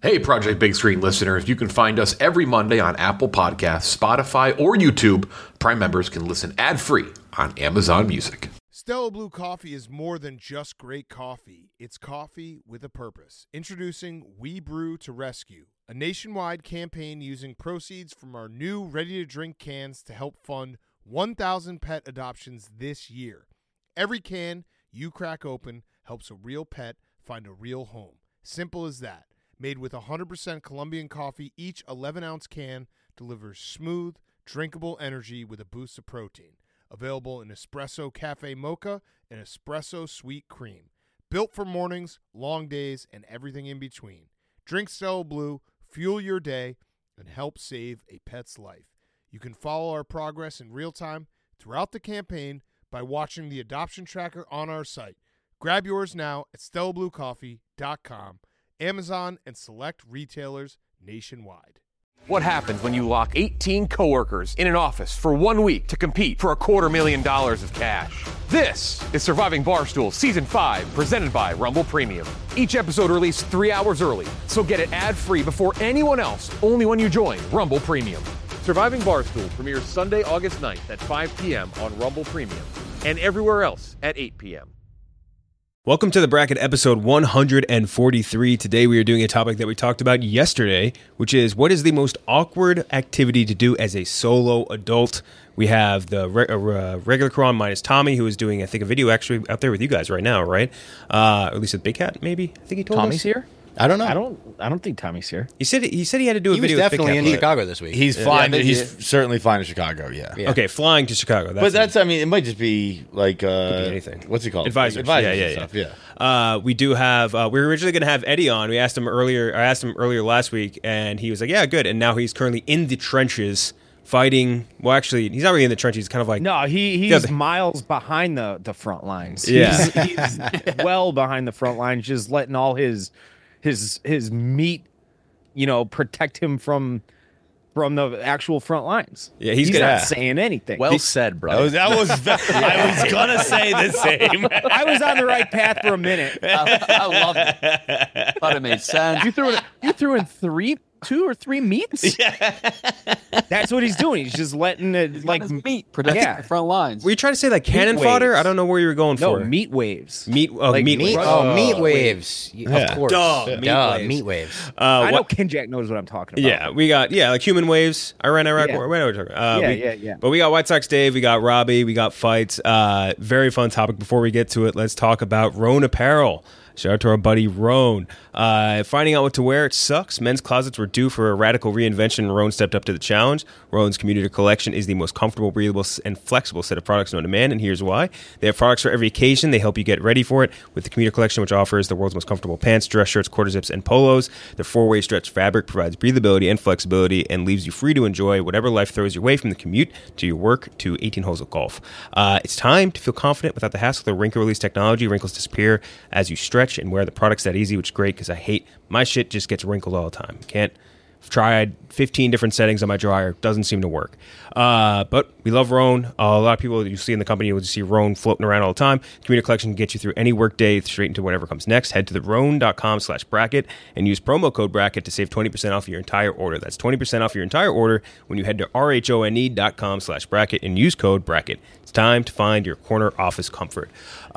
Hey, Project Big Screen listeners, you can find us every Monday on Apple Podcasts, Spotify, or YouTube. Prime members can listen ad-free on Amazon Music. Stella Blue Coffee is more than just great coffee. It's coffee with a purpose. Introducing We Brew to Rescue, a nationwide campaign using proceeds from our new ready-to-drink cans to help fund 1,000 pet adoptions this year. Every can you crack open helps a real pet find a real home. Simple as that. Made with 100% Colombian coffee, each 11-ounce can delivers smooth, drinkable energy with a boost of protein. Available in Espresso Cafe Mocha and Espresso Sweet Cream. Built for mornings, long days, and everything in between. Drink Stella Blue, fuel your day, and help save a pet's life. You can follow our progress in real time throughout the campaign by watching the adoption tracker on our site. Grab yours now at StellaBlueCoffee.com. Amazon, and select retailers nationwide. What happens when you lock 18 coworkers in an office for 1 week to compete for $250,000 of cash? This is Surviving Barstool Season 5, presented by Rumble Premium. Each episode released 3 hours early, so get it ad-free before anyone else, only when you join Rumble Premium. Surviving Barstool premieres Sunday, August 9th at 5 p.m. on Rumble Premium, and everywhere else at 8 p.m. Welcome to the Bracket episode 143. Today we are doing a topic that we talked about yesterday, which is what is the most awkward activity to do as a solo adult? We have the regular crew on minus Tommy, who is doing, I think, a video actually out there with you guys right now, right? Or at least with Big Cat, maybe? I think he told Tommy's us. here? I don't know. I don't think Tommy's here. He said he had to do a He was video with Big definitely Cat. in Chicago this week. He's flying. Yeah, He's certainly flying to Chicago. Yeah. Okay, flying to Chicago. But I mean, it might just be like anything. What's he called? Advisors. And stuff. Yeah. We do have. We were originally going to have Eddie on. We asked him earlier. I asked him earlier last week, and he was like, "Yeah, good." And now he's currently in the trenches fighting. Well, actually, he's not really in the trenches. He's kind of like he's miles behind the front lines. Yeah. He's well behind the front lines, just letting all his meat, protect him from the actual front lines. Yeah, he's not saying anything. Well said, bro. I was gonna say the same. I was on the right path for a minute. I love it. Thought it made sense. You threw in 2 or 3 meats? Yeah. That's what he's doing. He's just letting it meat protecting the front lines. Were you trying to say like cannon Meat fodder? waves. I don't know where you were going for. No, meat waves. Meat meat waves. meat waves. Of course. Duh, meat waves. I know Kinjack knows what I'm talking about. Yeah, we got like human waves. Iran, Iraq Yeah. war. What are we talking about? Yeah. But we got White Sox Dave, we got Robbie, we got fights. Very fun topic. Before we get to it, let's talk about Roan Apparel. Shout out to our buddy Roan. Finding out what to wear, it sucks. Men's closets were due for a radical reinvention, and Roan stepped up to the challenge. Roan's commuter collection is the most comfortable, breathable, and flexible set of products known to man, and here's why. They have products for every occasion. They help you get ready for it with the commuter collection, which offers the world's most comfortable pants, dress shirts, quarter zips, and polos. Their 4-way stretch fabric provides breathability and flexibility and leaves you free to enjoy whatever life throws your way, from the commute to your work to 18 holes of golf. It's time to feel confident without the hassle of the wrinkle release technology. Wrinkles disappear as you stretch and wear the products that easy, which is great because I hate my shit just gets wrinkled all the time. I've tried 15 different settings on my dryer. Doesn't seem to work. But we love Roan. A lot of people you see in the company will just see Roan floating around all the time. Commuter collection can get you through any work day straight into whatever comes next. Head to the roan.com/bracket and use promo code bracket to save 20% off your entire order. That's 20% off your entire order when you head to RHONE.com/bracket and use code bracket. It's time to find your corner office comfort.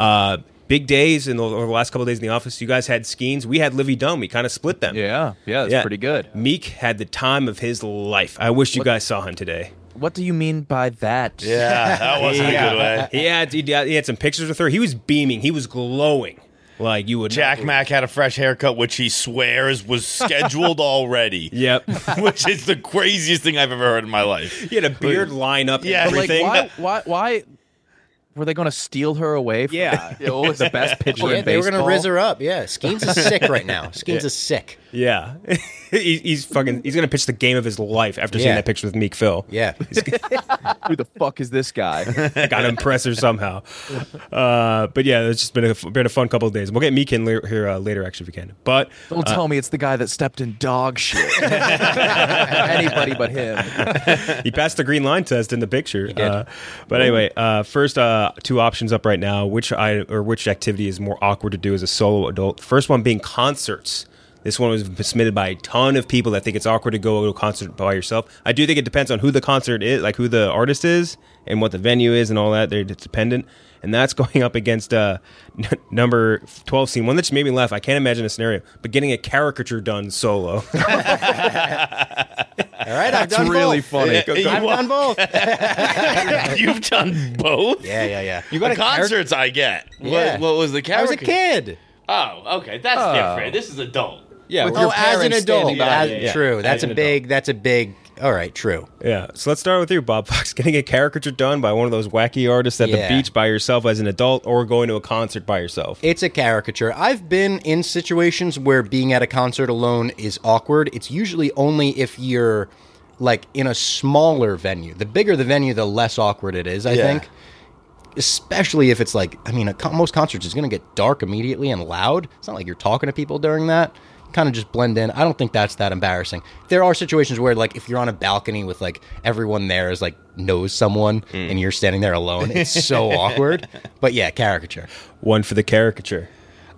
Big days over the last couple of days in the office. You guys had Skeens. We had Livy Dome. We kind of split them. Yeah, that's pretty good. Meek had the time of his life. I wish you guys saw him today. What do you mean by that? Yeah, that wasn't a good way. He had some pictures with her. He was beaming. He was glowing. Like you would. Jack Mack had a fresh haircut, which he swears was scheduled already. Yep. Which is the craziest thing I've ever heard in my life. He had a beard line up. Yeah, and everything. Why were they going to steal her away from the best pitcher in baseball? They were going to riz her up. Yeah, Skeens is sick right now. Skeens is sick. Yeah. he's going to pitch the game of his life after seeing that picture with Meek Phil. Yeah. Who the fuck is this guy? Got to impress her somehow. But yeah, it's just been a fun couple of days. We'll get Meek in here later, actually, if we can. But don't tell me it's the guy that stepped in dog shit. Anybody but him. He passed the green line test in the picture. He did. But anyway, first 2 options up right now. Which activity is more awkward to do as a solo adult? First one being concerts. This one was submitted by a ton of people that think it's awkward to go to a concert by yourself. I do think it depends on who the concert is, like who the artist is and what the venue is and all that. It's dependent. And that's going up against number 12 scene. One that just made me laugh. I can't imagine a scenario, but getting a caricature done solo. All right, I've done really both. funny. I've done both. You've done both? Yeah. You got concerts, I get. Yeah. What was the I character? was a kid. Oh, okay. That's different. This is adult. Yeah, Oh, as an adult. Yeah. True. As That's an a big. All right, true. Yeah. So let's start with you, Bob Fox. Getting a caricature done by one of those wacky artists at the Yeah. beach by yourself as an adult, or going to a concert by yourself. It's a caricature. I've been in situations where being at a concert alone is awkward. It's usually only if you're like in a smaller venue. The bigger the venue, the less awkward it is, I think. Especially if it's like, I mean, most concerts is going to get dark immediately and loud. It's not like you're talking to people during that. Kind of just blend in. I don't think that's that embarrassing. There are situations where, like, if you're on a balcony with like everyone there is like knows someone and you're standing there alone, it's so awkward. But yeah, caricature. One for the caricature.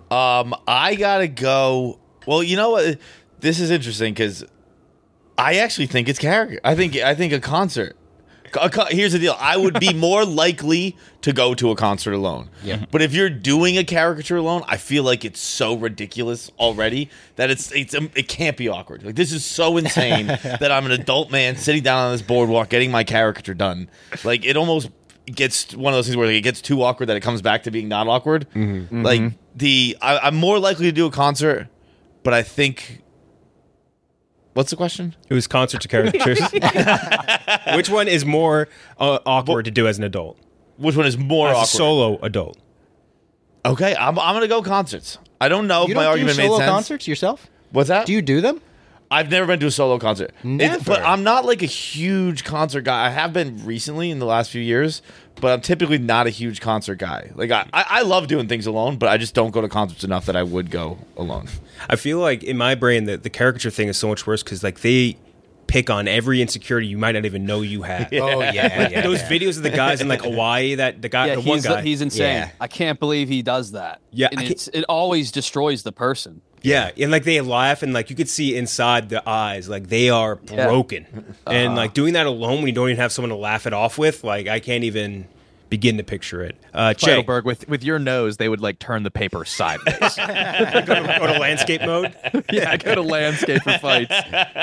I gotta go. Well, you know what? This is interesting because I actually think it's character. I think a concert. Here's the deal. I would be more likely to go to a concert alone. Yeah. But if you're doing a caricature alone, I feel like it's so ridiculous already that it can't be awkward. Like, this is so insane that I'm an adult man sitting down on this boardwalk getting my caricature done. Like, it almost gets one of those things where it gets too awkward that it comes back to being not awkward. Mm-hmm. Like, I'm more likely to do a concert, but I think... What's the question? It was concert to caricatures. Which one is more awkward to do as an adult? Which one is more As awkward? a solo adult. Okay, I'm going to go concerts. I don't know You if my don't do argument made solo sense. concerts yourself? What's that? Do you do them? I've never been to a solo concert. Never. But I'm not like a huge concert guy. I have been recently in the last few years, but I'm typically not a huge concert guy. Like I love doing things alone, but I just don't go to concerts enough that I would go alone. I feel like in my brain that the caricature thing is so much worse because like they pick on every insecurity you might not even know you have. Oh, yeah. Those videos of the guys in like Hawaii, that the guy, Yeah, the one guy. he's insane. Yeah. I can't believe he does that. Yeah, and I can't- it always destroys the person. Yeah, and like they laugh and like you could see inside the eyes, like they are broken. And like doing that alone when you don't even have someone to laugh it off with, like I can't even begin to picture it. Jay, Heidelberg, with your nose, they would like turn the paper sideways. go to landscape mode. Yeah, go to landscape for fights.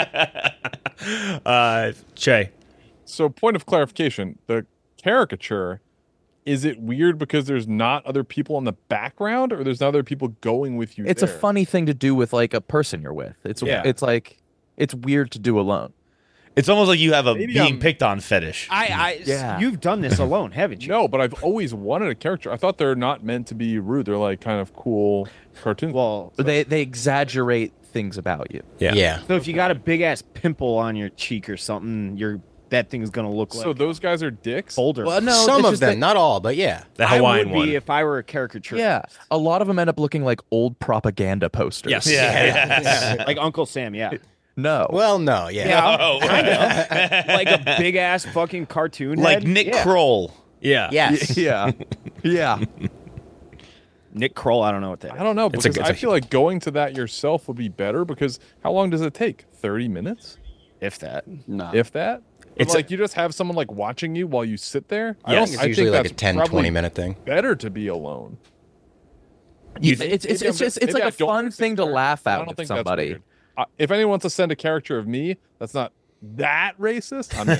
Jay, So, point of clarification: the caricature, is it weird because there's not other people in the background, or there's not other people going with you? It's a there? funny thing to do with like a person you're with. It's like it's weird to do alone. It's almost like you have a Maybe being I'm- picked on fetish. Yeah. You've done this alone, haven't you? No, but I've always wanted a character. I thought they're not meant to be rude. They're like kind of cool cartoons. Well, They exaggerate things about you. yeah. so if you got a big ass pimple on your cheek or something, that thing's gonna look So like those guys are dicks. boulder. Well, no, Some it's of just them, that- not all, but yeah. The I Hawaiian would be one. if I were a caricature. Yeah, a lot of them end up looking like old propaganda posters. Yes. Yeah. like Uncle Sam. Yeah, No. Well, no, yeah. like a big ass fucking cartoon. Like head. Nick Yeah. Kroll. Yeah. Yes. Yeah. Yeah. Nick Kroll. I don't know what that. I don't know It's a- because it's I a- feel like going to that yourself would be better. Because how long does it take? 30 minutes, If that. No. if that. But It's like you just have someone like watching you while you sit there. I think it's usually like a 10, probably 20 minute thing. better to be alone. It's Maybe just maybe like I a don't fun think thing to that's- laugh I at don't with think that's somebody. weird. If anyone wants to send a character of me that's not that racist, I'm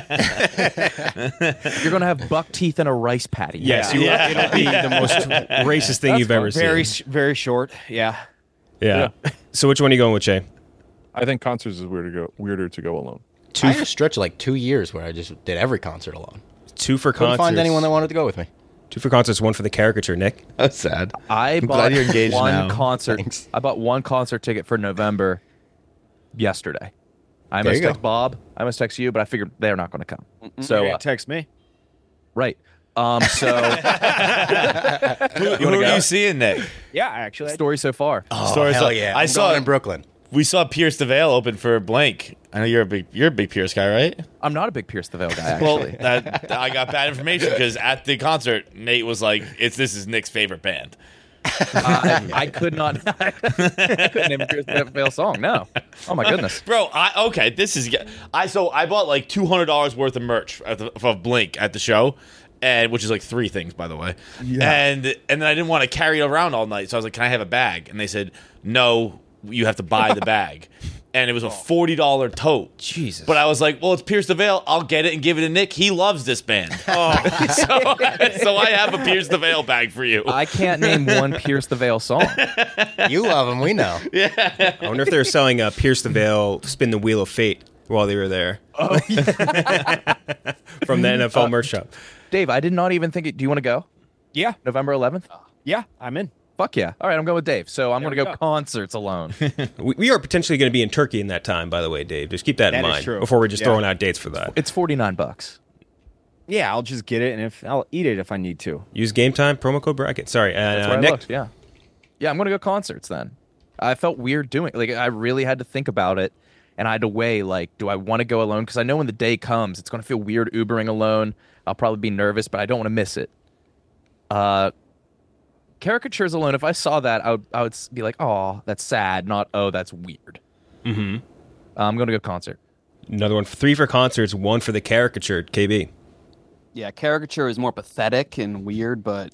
in. You're gonna have buck teeth and a rice patty. Yes, it'll be the most racist thing you've ever Very, seen. very short. Yeah. Yeah. So which one are you going with, Jay? I think concerts is weirder to go alone. I had a stretch of like 2 years where I just did every concert alone. Two for Couldn't concerts. find anyone that wanted to go with me. Two for concerts, one for the caricature, Nick. That's sad. I I'm bought glad you're engaged one now. concert. Thanks. I bought one concert ticket for November yesterday. I There must you text go. Bob. I must text you, but I figured they're not going to come. So So text me. right. So Who are you seeing, Nick? Yeah, actually. story so far. Oh, Story hell so- yeah. I I'm saw going it. in Brooklyn. We saw Pierce the Veil open for Blank. I know you're a big Pierce guy, right? I'm not a big Pierce the Veil guy, Well, actually. I got bad information because at the concert, Nate was like, this is Nick's favorite band." I could not. I couldn't name a Pierce the Veil song. No. Oh my goodness. Bro, I bought like $200 worth of merch of Blink at the show, and which is like 3 things, by the way. Yeah. And then I didn't want to carry it around all night, so I was like, "Can I have a bag?" And they said, "No, you have to buy the bag." And it was a $40 tote. Jesus. But I was like, well, it's Pierce the Veil. I'll get it and give it to Nick. He loves this band. So I have a Pierce the Veil bag for you. I can't name one Pierce the Veil song. You love them, we know. I wonder if they're selling a Pierce the Veil, Spin the Wheel of Fate while they were there. Oh, from the NFL merch shop. Dave, I did not even think it. Do you want to go? Yeah. November 11th? Yeah, I'm in. Fuck yeah. All right, I'm going with Dave. So I'm going to go concerts alone. We are potentially going to be in Turkey in that time, by the way, Dave. Just keep that in That is mind true. before we're just Yeah. throwing out dates for that. It's $49. Yeah, I'll just get it, and if I'll eat it if I need to. Use Game Time, promo code bracket. Sorry, That's where I Nick. looked, yeah. Yeah, I'm going to go concerts then. I felt weird doing it. Like, I really had to think about it, and I had to weigh, like, do I want to go alone? Because I know when the day comes, it's going to feel weird Ubering alone. I'll probably be nervous, but I don't want to miss it. Caricatures alone, if I saw that, I would be like, oh, that's sad, not, oh, that's weird. Mm-hmm. I'm going to go concert. Another one, 3 for concerts, 1 for the caricature. KB. Yeah, caricature is more pathetic and weird, but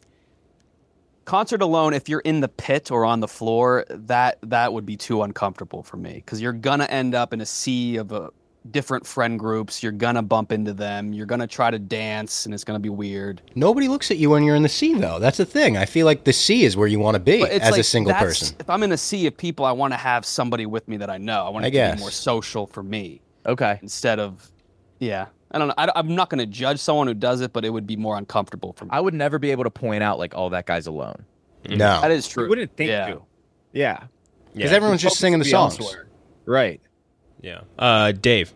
concert alone, if you're in the pit or on the floor, that would be too uncomfortable for me because you're gonna end up in a sea of different friend groups. You're gonna bump into them. You're gonna try to dance, and it's gonna be weird. Nobody looks at you when you're in the sea, though. That's the thing. I feel like the sea is where you want to be But it's as like, a single person. If I'm in a sea of people, I want to have somebody with me that I know. I want it to be more social for me. Okay. Instead of, yeah. I don't know. I'm not going to judge someone who does it, but it would be more uncomfortable for me. I would never be able to point out, like, oh, that guy's alone. No. That is true. You wouldn't think Yeah. to. Yeah. Because everyone's just singing the songs. Right. Yeah. Dave.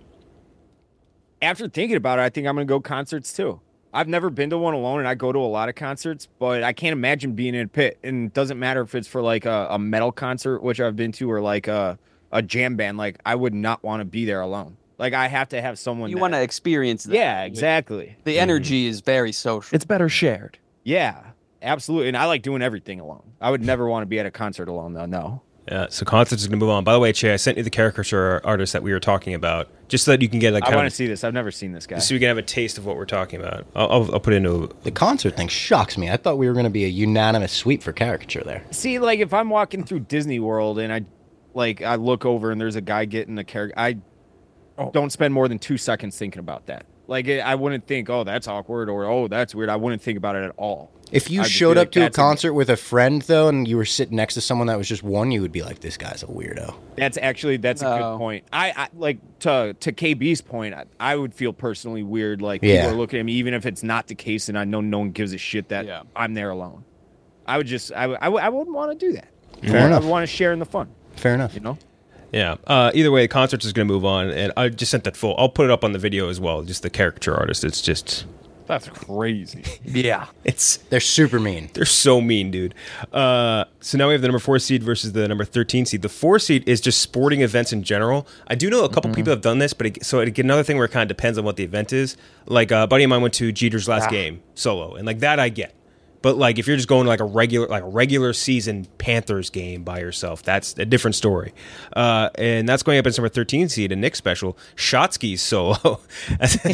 After thinking about it, I think I'm going to go concerts too. I've never been to one alone, and I go to a lot of concerts, but I can't imagine being in a pit. And it doesn't matter if it's for like a metal concert, which I've been to, or like a jam band. Like, I would not want to be there alone. Like, I have to have someone. You want to experience that. Yeah, exactly. The energy is very social. It's better shared. Yeah, absolutely. And I like doing everything alone. I would never want to be at a concert alone, though. No. Yeah, so concerts is going to move on. By the way, Che, I sent you the caricature artist that we were talking about, just so that you can get like. I want to see this. I've never seen this guy. So you can have a taste of what we're talking about. I'll put it into the concert thing. Shocks me. I thought we were going to be a unanimous sweep for caricature there. See, like if I'm walking through Disney World and I look over and there's a guy getting a caricature, I don't spend more than 2 seconds thinking about that. Like, I wouldn't think, oh, that's awkward, or oh, that's weird. I wouldn't think about it at all. If you showed up to a concert with a friend, though, and you were sitting next to someone that was just one, you would be like, this guy's a weirdo. That's a good point. I like to KB's point, I would feel personally weird. Like, people are looking at me, even if it's not the case, and I know no one gives a shit that I'm there alone. I would just, I wouldn't want to do that. Fair enough. I would want to share in the fun. Fair enough. You know? Yeah. Either way, concerts is going to move on, and I just sent that full. I'll put it up on the video as well. Just the caricature artist. It's just. That's crazy. Yeah. They're super mean. They're so mean, dude. So now we have the number 4 seed versus the number 13 seed. The 4 seed is just sporting events in general. I do know a couple people have done this, but another thing where it kind of depends on what the event is. Like a buddy of mine went to Jeter's last game solo, and like that I get. But like if you're just going to like a regular season Panthers game by yourself, that's a different story. And that's going up as number 13 seed, a Nick special, Shotsky's solo. I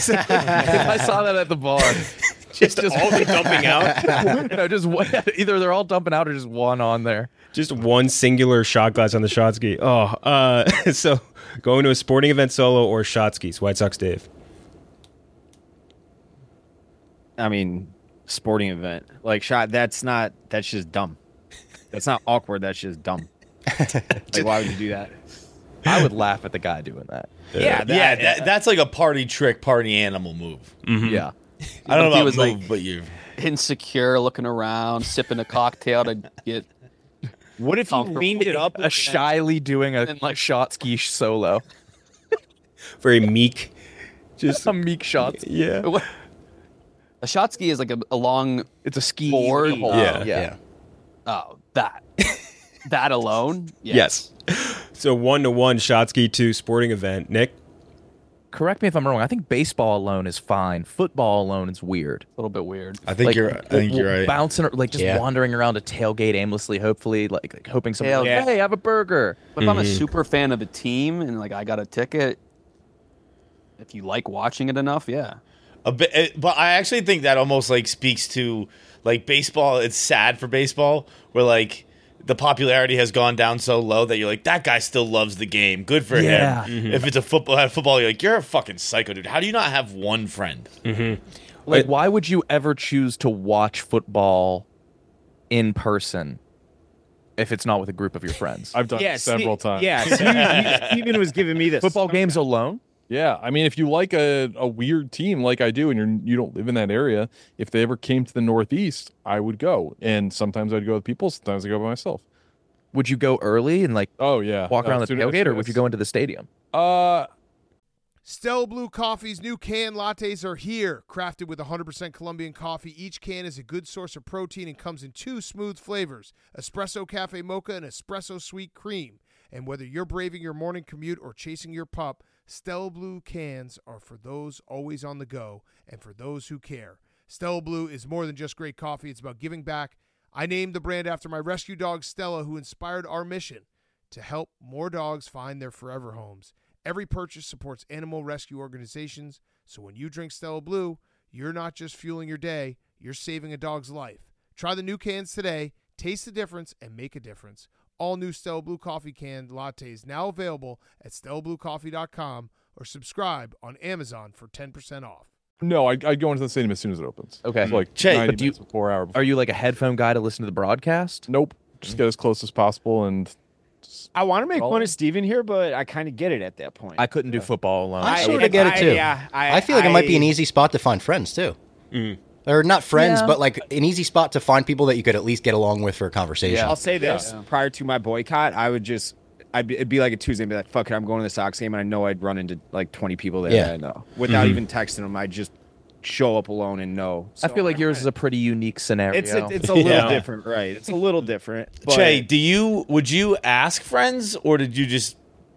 saw that at the bar. just all the dumping out. No, just either they're all dumping out or just one on there. Just one singular shot glass on the Shotsky. So going to a sporting event solo or Shotsky's. White Sox Dave. I mean, sporting event like that's just dumb. That's not awkward. That's just dumb. Like, why would you do that? I would laugh at the guy doing that. That's like a party trick, party animal move. Mm-hmm. Yeah. I don't know He about was move, like but you insecure, looking around, sipping a cocktail to get. What if you leaned it up? Shyly doing a Shotsky solo. Very meek. Just a meek shot. Yeah. A shot ski is like a long. It's a ski board. Yeah. Oh, that alone. Yes. So 1-1 shot ski to sporting event. Nick. correct me if I'm wrong. I think baseball alone is fine. Football alone is weird. A little bit weird. I think you're right. Bouncing, like just wandering around a tailgate aimlessly, hopefully, like hoping someone, hey, have a burger. But if I'm a super fan of a team and like I got a ticket, if you like watching it enough, yeah. A bit, but I actually think that almost like speaks to like baseball. It's sad for baseball where like the popularity has gone down so low that you're like, that guy still loves the game. Good for him. If it's a football, you're like, you're a fucking psycho, dude. How do you not have one friend? Like, why would you ever choose to watch football in person if it's not with a group of your friends? I've done it several times. Yeah, Steven was giving me this. Football games alone? Yeah, I mean, if you like a weird team like I do, and you don't live in that area, if they ever came to the Northeast, I would go. And sometimes I'd go with people, sometimes I go by myself. Would you go early and like? Oh yeah, walk around the tailgate, or would you go into the stadium? Stella Blue Coffee's new canned lattes are here. Crafted with 100% Colombian coffee, each can is a good source of protein and comes in 2 smooth flavors, Espresso Cafe Mocha and Espresso Sweet Cream. And whether you're braving your morning commute or chasing your pup, Stella Blue cans are for those always on the go and for those who care. Stella Blue is more than just great coffee. It's about giving back. I named the brand after my rescue dog, Stella, who inspired our mission to help more dogs find their forever homes. Every purchase supports animal rescue organizations, so when you drink Stella Blue, you're not just fueling your day, you're saving a dog's life. Try the new cans today, taste the difference, and make a difference. All new Stella Blue Coffee canned lattes now available at StellaBlueCoffee.com or subscribe on Amazon for 10% off. No, I'd go into the stadium as soon as it opens. Okay. So like Jay, 90 minutes before hour before. Are you like a headphone guy to listen to the broadcast? Nope. Just get as close as possible and. I want to make fun of Steven here, but I kind of get it at that point. I couldn't do football alone. I sort of get it too. I feel like it might be an easy spot to find friends too. Or not friends, but like an easy spot to find people that you could at least get along with for a conversation. I'll say this. Prior to my boycott, it'd be like a Tuesday and be like, fuck it, I'm going to the Sox game, and I know I'd run into like 20 people there that I know. Without even texting them, I'd just show up alone and know. I feel like yours is a pretty unique scenario. It's a little different, right? It's a little different. But Jay, would you ask friends, or did you just...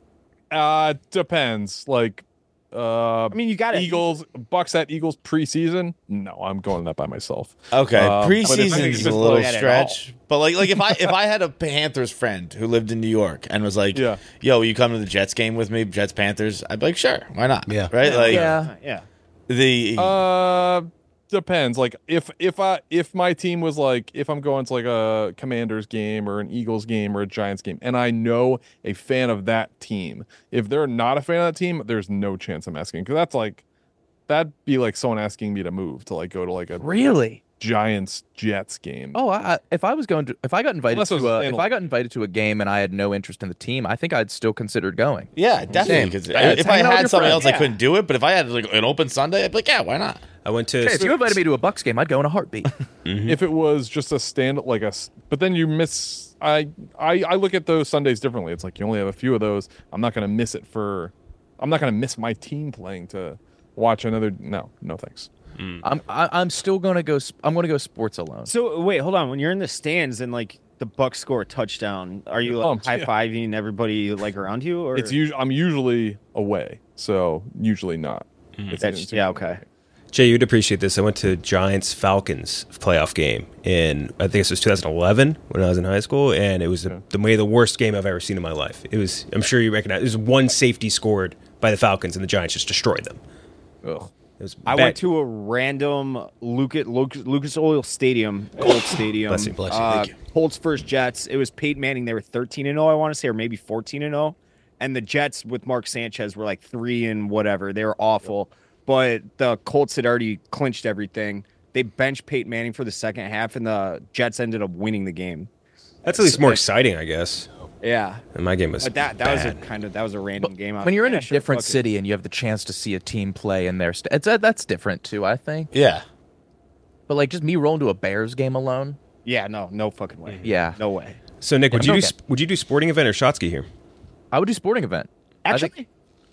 Depends. Like, I mean, you got Bucks at Eagles preseason. No, I'm going to that by myself. Okay, preseason preseason is a little stretch. But like if I had a Panthers friend who lived in New York and was like, "Yo, will you come to the Jets game with me, Jets Panthers?" I'd be like, "Sure, why not?" Yeah, right. Like, yeah. Depends. Like if my team was like, if I'm going to like a Commanders game or an Eagles game or a Giants game, and I know a fan of that team, if they're not a fan of that team, there's no chance I'm asking, because that'd be like someone asking me to move to like go to like a Giants Jets game. Oh, if I got invited to a game and I had no interest in the team, I think I'd still consider going. Yeah, definitely. Because if I had something else, I couldn't do it. But if I had like an open Sunday, I'd be like, yeah, why not? I went to. If you invited me to a Bucks game, I'd go in a heartbeat. If it was just a stand, but then you miss. I look at those Sundays differently. It's like you only have a few of those. I'm not going to miss it I'm not going to miss my team playing to watch another. No thanks. I'm still going to go. I'm going to go sports alone. So wait, hold on. When you're in the stands and like the Bucks score a touchdown, are you like high-fiving everybody like around you, or I'm usually away, so usually not. Okay. Jay, you'd appreciate this. I went to Giants Falcons playoff game in, I think this was 2011 when I was in high school, and it was the worst game I've ever seen in my life. It was, I'm sure you recognize, it was one safety scored by the Falcons, and the Giants just destroyed them. Ugh. I went to a random Lucas Oil Stadium, Colts Stadium. Bless you. Thank you. Colts versus Jets. It was Peyton Manning. They were 13-0, I want to say, or maybe 14-0. And the Jets with Mark Sanchez were like 3 and whatever. They were awful. But the Colts had already clinched everything. They benched Peyton Manning for the second half, and the Jets ended up winning the game. That's at least more exciting, I guess. Yeah. And my game was that was a random game. When you're in a different city and you have the chance to see a team play in their that's different too, I think. Yeah. But like just me rolling to a Bears game alone. Yeah, no fucking way. Yeah. No way. So Nick, would you do sporting event or Shotsky here? I would do sporting event. Actually,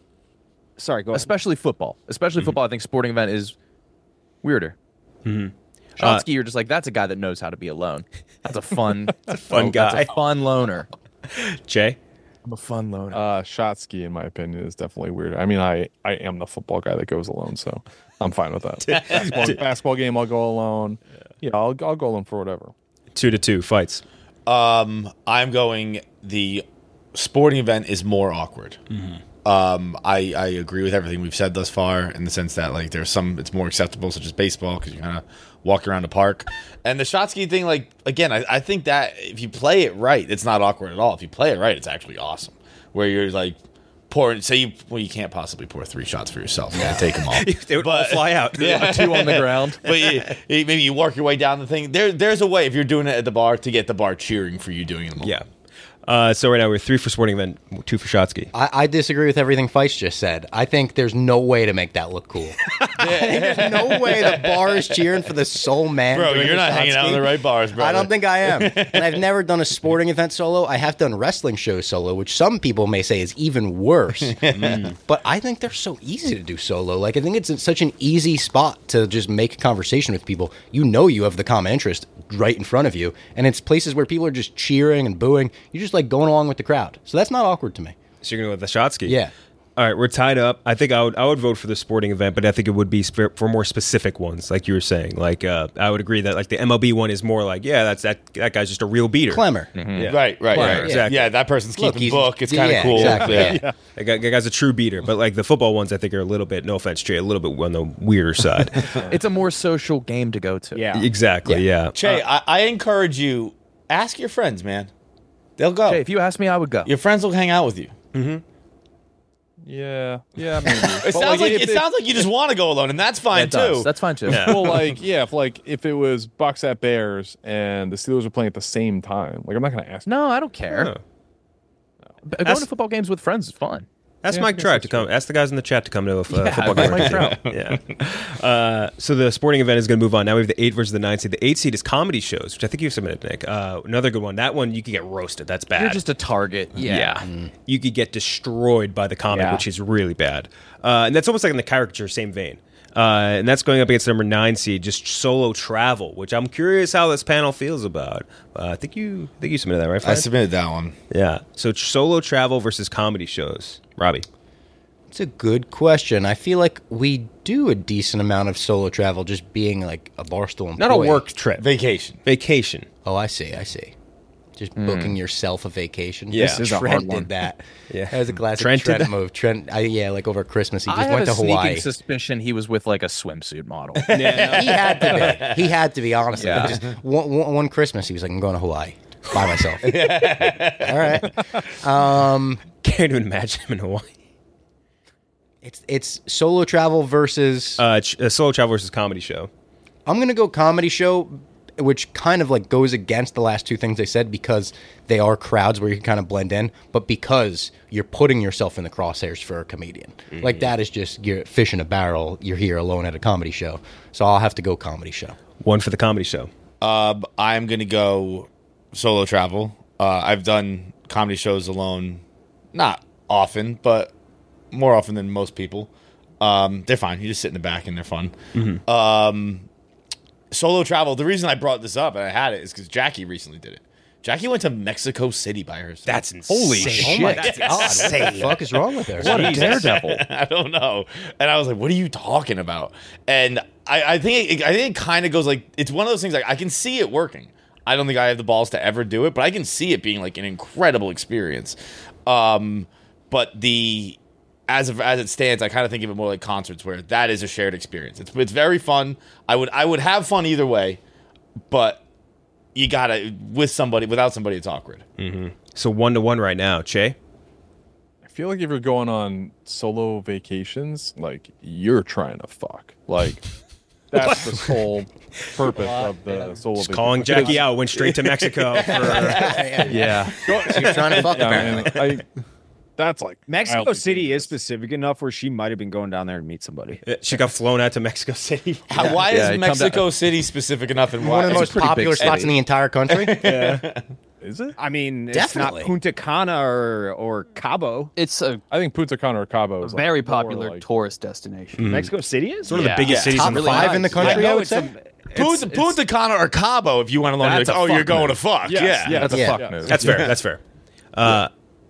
sorry, go ahead. Especially football. Football, I think sporting event is weirder. Shotsky, you're just like, that's a guy that knows how to be alone. That's a fun, guy. That's a fun loner. Jay? I'm a fun loner. Shot ski, in my opinion, is definitely weird. I mean, I am the football guy that goes alone, so I'm fine with that. basketball game, I'll go alone. Yeah, I'll go alone for whatever. 2-2 fights. I'm going the sporting event is more awkward. I agree with everything we've said thus far in the sense that like there's some it's more acceptable, such as baseball, because you're kind of walking around the park. And the shot ski thing, like again, I think that if you play it right, it's not awkward at all. If you play it right, it's actually awesome. Where you're like pouring, you can't possibly pour 3 shots for yourself. You gotta take them all. They would all fly out. Yeah. 2 on the ground. But maybe you work your way down the thing. There's a way if you're doing it at the bar to get the bar cheering for you doing it. Yeah. So right now we're 3 for sporting event, 2 for shot ski. I disagree with everything Feist just said. I think there's no way to make that look cool. I think there's no way the bar is cheering for the sole man. Bro, doing you're the not shot hanging out in ski. the right bars, bro. I don't think I am. And I've never done a sporting event solo. I have done wrestling shows solo, which some people may say is even worse. But I think they're so easy to do solo. Like, I think it's such an easy spot to just make a conversation with people. You know you have the common interest right in front of you. And it's places where people are just cheering and booing. You're just like going along with the crowd. So that's not awkward to me. So you're going to go with the shot ski? Yeah. All right, we're tied up. I think I would vote for the sporting event, but I think it would be for more specific ones, like you were saying. Like I would agree that like the MLB one is more like, yeah, that guy's just a real beater. Clemmer. Yeah. Right. Yeah. Exactly. Yeah, that person's Look, keeping he's- book. It's kind of yeah, cool. exactly, yeah. That guy's a true beater. But like the football ones, I think are a little bit, no offense, Jay, a little bit on the weirder side. It's a more social game to go to. Yeah. Exactly. Yeah. Che, I encourage you, ask your friends, man. They'll go. Jay, if you asked me, I would go. Your friends will hang out with you. Yeah, maybe. It sounds like you just want to go alone, and that's fine That does. too. That's fine too. Well, if it was Bucks at Bears and the Steelers are playing at the same time, like I'm not going to ask. No, I don't care. No. Going to football games with friends is fun. Ask Yeah, Mike I guess Trout that's to come. Ask the guys in the chat to come to a Yeah, football game. Mike or two. Yeah. So the sporting event is going to move on. Now we have the 8 versus the 9 seed. The 8 seed is comedy shows, which I think you submitted, Nick. Another good one. That one you could get roasted. That's bad. You're just a target. Yeah. You could get destroyed by the comic, Yeah. which is really bad. And that's almost like in the caricature, same vein. And that's going up against the number 9 seed, just solo travel, which I'm curious how this panel feels about. I think you submitted that, right? I Fred? submitted that one. Yeah. So solo travel versus comedy shows. Robbie. It's a good question. I feel like we do a decent amount of solo travel just being like a Barstool employee. Not a work trip. Vacation. Vacation. Oh, I see. Just booking yourself a vacation. Yeah. This This is a Trent hard one. did that. Yeah. That was a classic Trent did Trent that? move. Trent, like over Christmas, he I just have went to a sneaking Hawaii. suspicion he was with like a swimsuit model. He had to be. He had to be, honestly. Yeah. Just one Christmas, he was like, I'm going to Hawaii by myself. All right. Can't even imagine him in Hawaii. It's solo travel versus... Solo travel versus comedy show. I'm going to go comedy show, which kind of like goes against the last two things I said because they are crowds where you can kind of blend in, but because you're putting yourself in the crosshairs for a comedian. Like that is just, you're fish in a barrel. You're here alone at a comedy show. So I'll have to go comedy show. One for the comedy show. I'm going to go solo travel. I've done comedy shows alone, not often, but more often than most people. They're fine. You just sit in the back and they're fun. Solo travel. The reason I brought this up and I had it is because Jackie recently did it. Jackie went to Mexico City by herself. That's insane. Holy Oh my God. What the fuck is wrong with her? What a daredevil. I don't know. And I was like, what are you talking about? And I think it kind of goes like, it's one of those things like I can see it working. I don't think I have the balls to ever do it, but I can see it being like an incredible experience. But as it stands, I kind of think of it more like concerts where that is a shared experience. It's very fun. I would have fun either way, but you gotta without somebody it's awkward. So 1-1 right now. Che? I feel like if you're going on solo vacations, like you're trying to fuck. Like that's the sole purpose of the solo vacation. Calling Jackie out. Went straight to Mexico. Yeah. She's trying to fuck Yeah, apparently. and that's like Mexico wildly City is dangerous. specific enough where she might have been going down there to meet somebody. She got flown out to Mexico City. Why Yeah, is come Mexico City specific enough and why? One of the It's most a pretty popular big spots city. in the entire country. Is it? I mean, Definitely. it's not Punta Cana or Cabo. It's a I think Punta Cana or Cabo is very like more popular like, tourist destination. Mexico City is It's one of the biggest cities Top in the 5 in the country, I would say. Punta Cana or Cabo if you went alone. You're That's like, a oh, you're fuck going move. to fuck. Yes, Yeah. That's a Yeah. fuck move. That's fair. That's fair.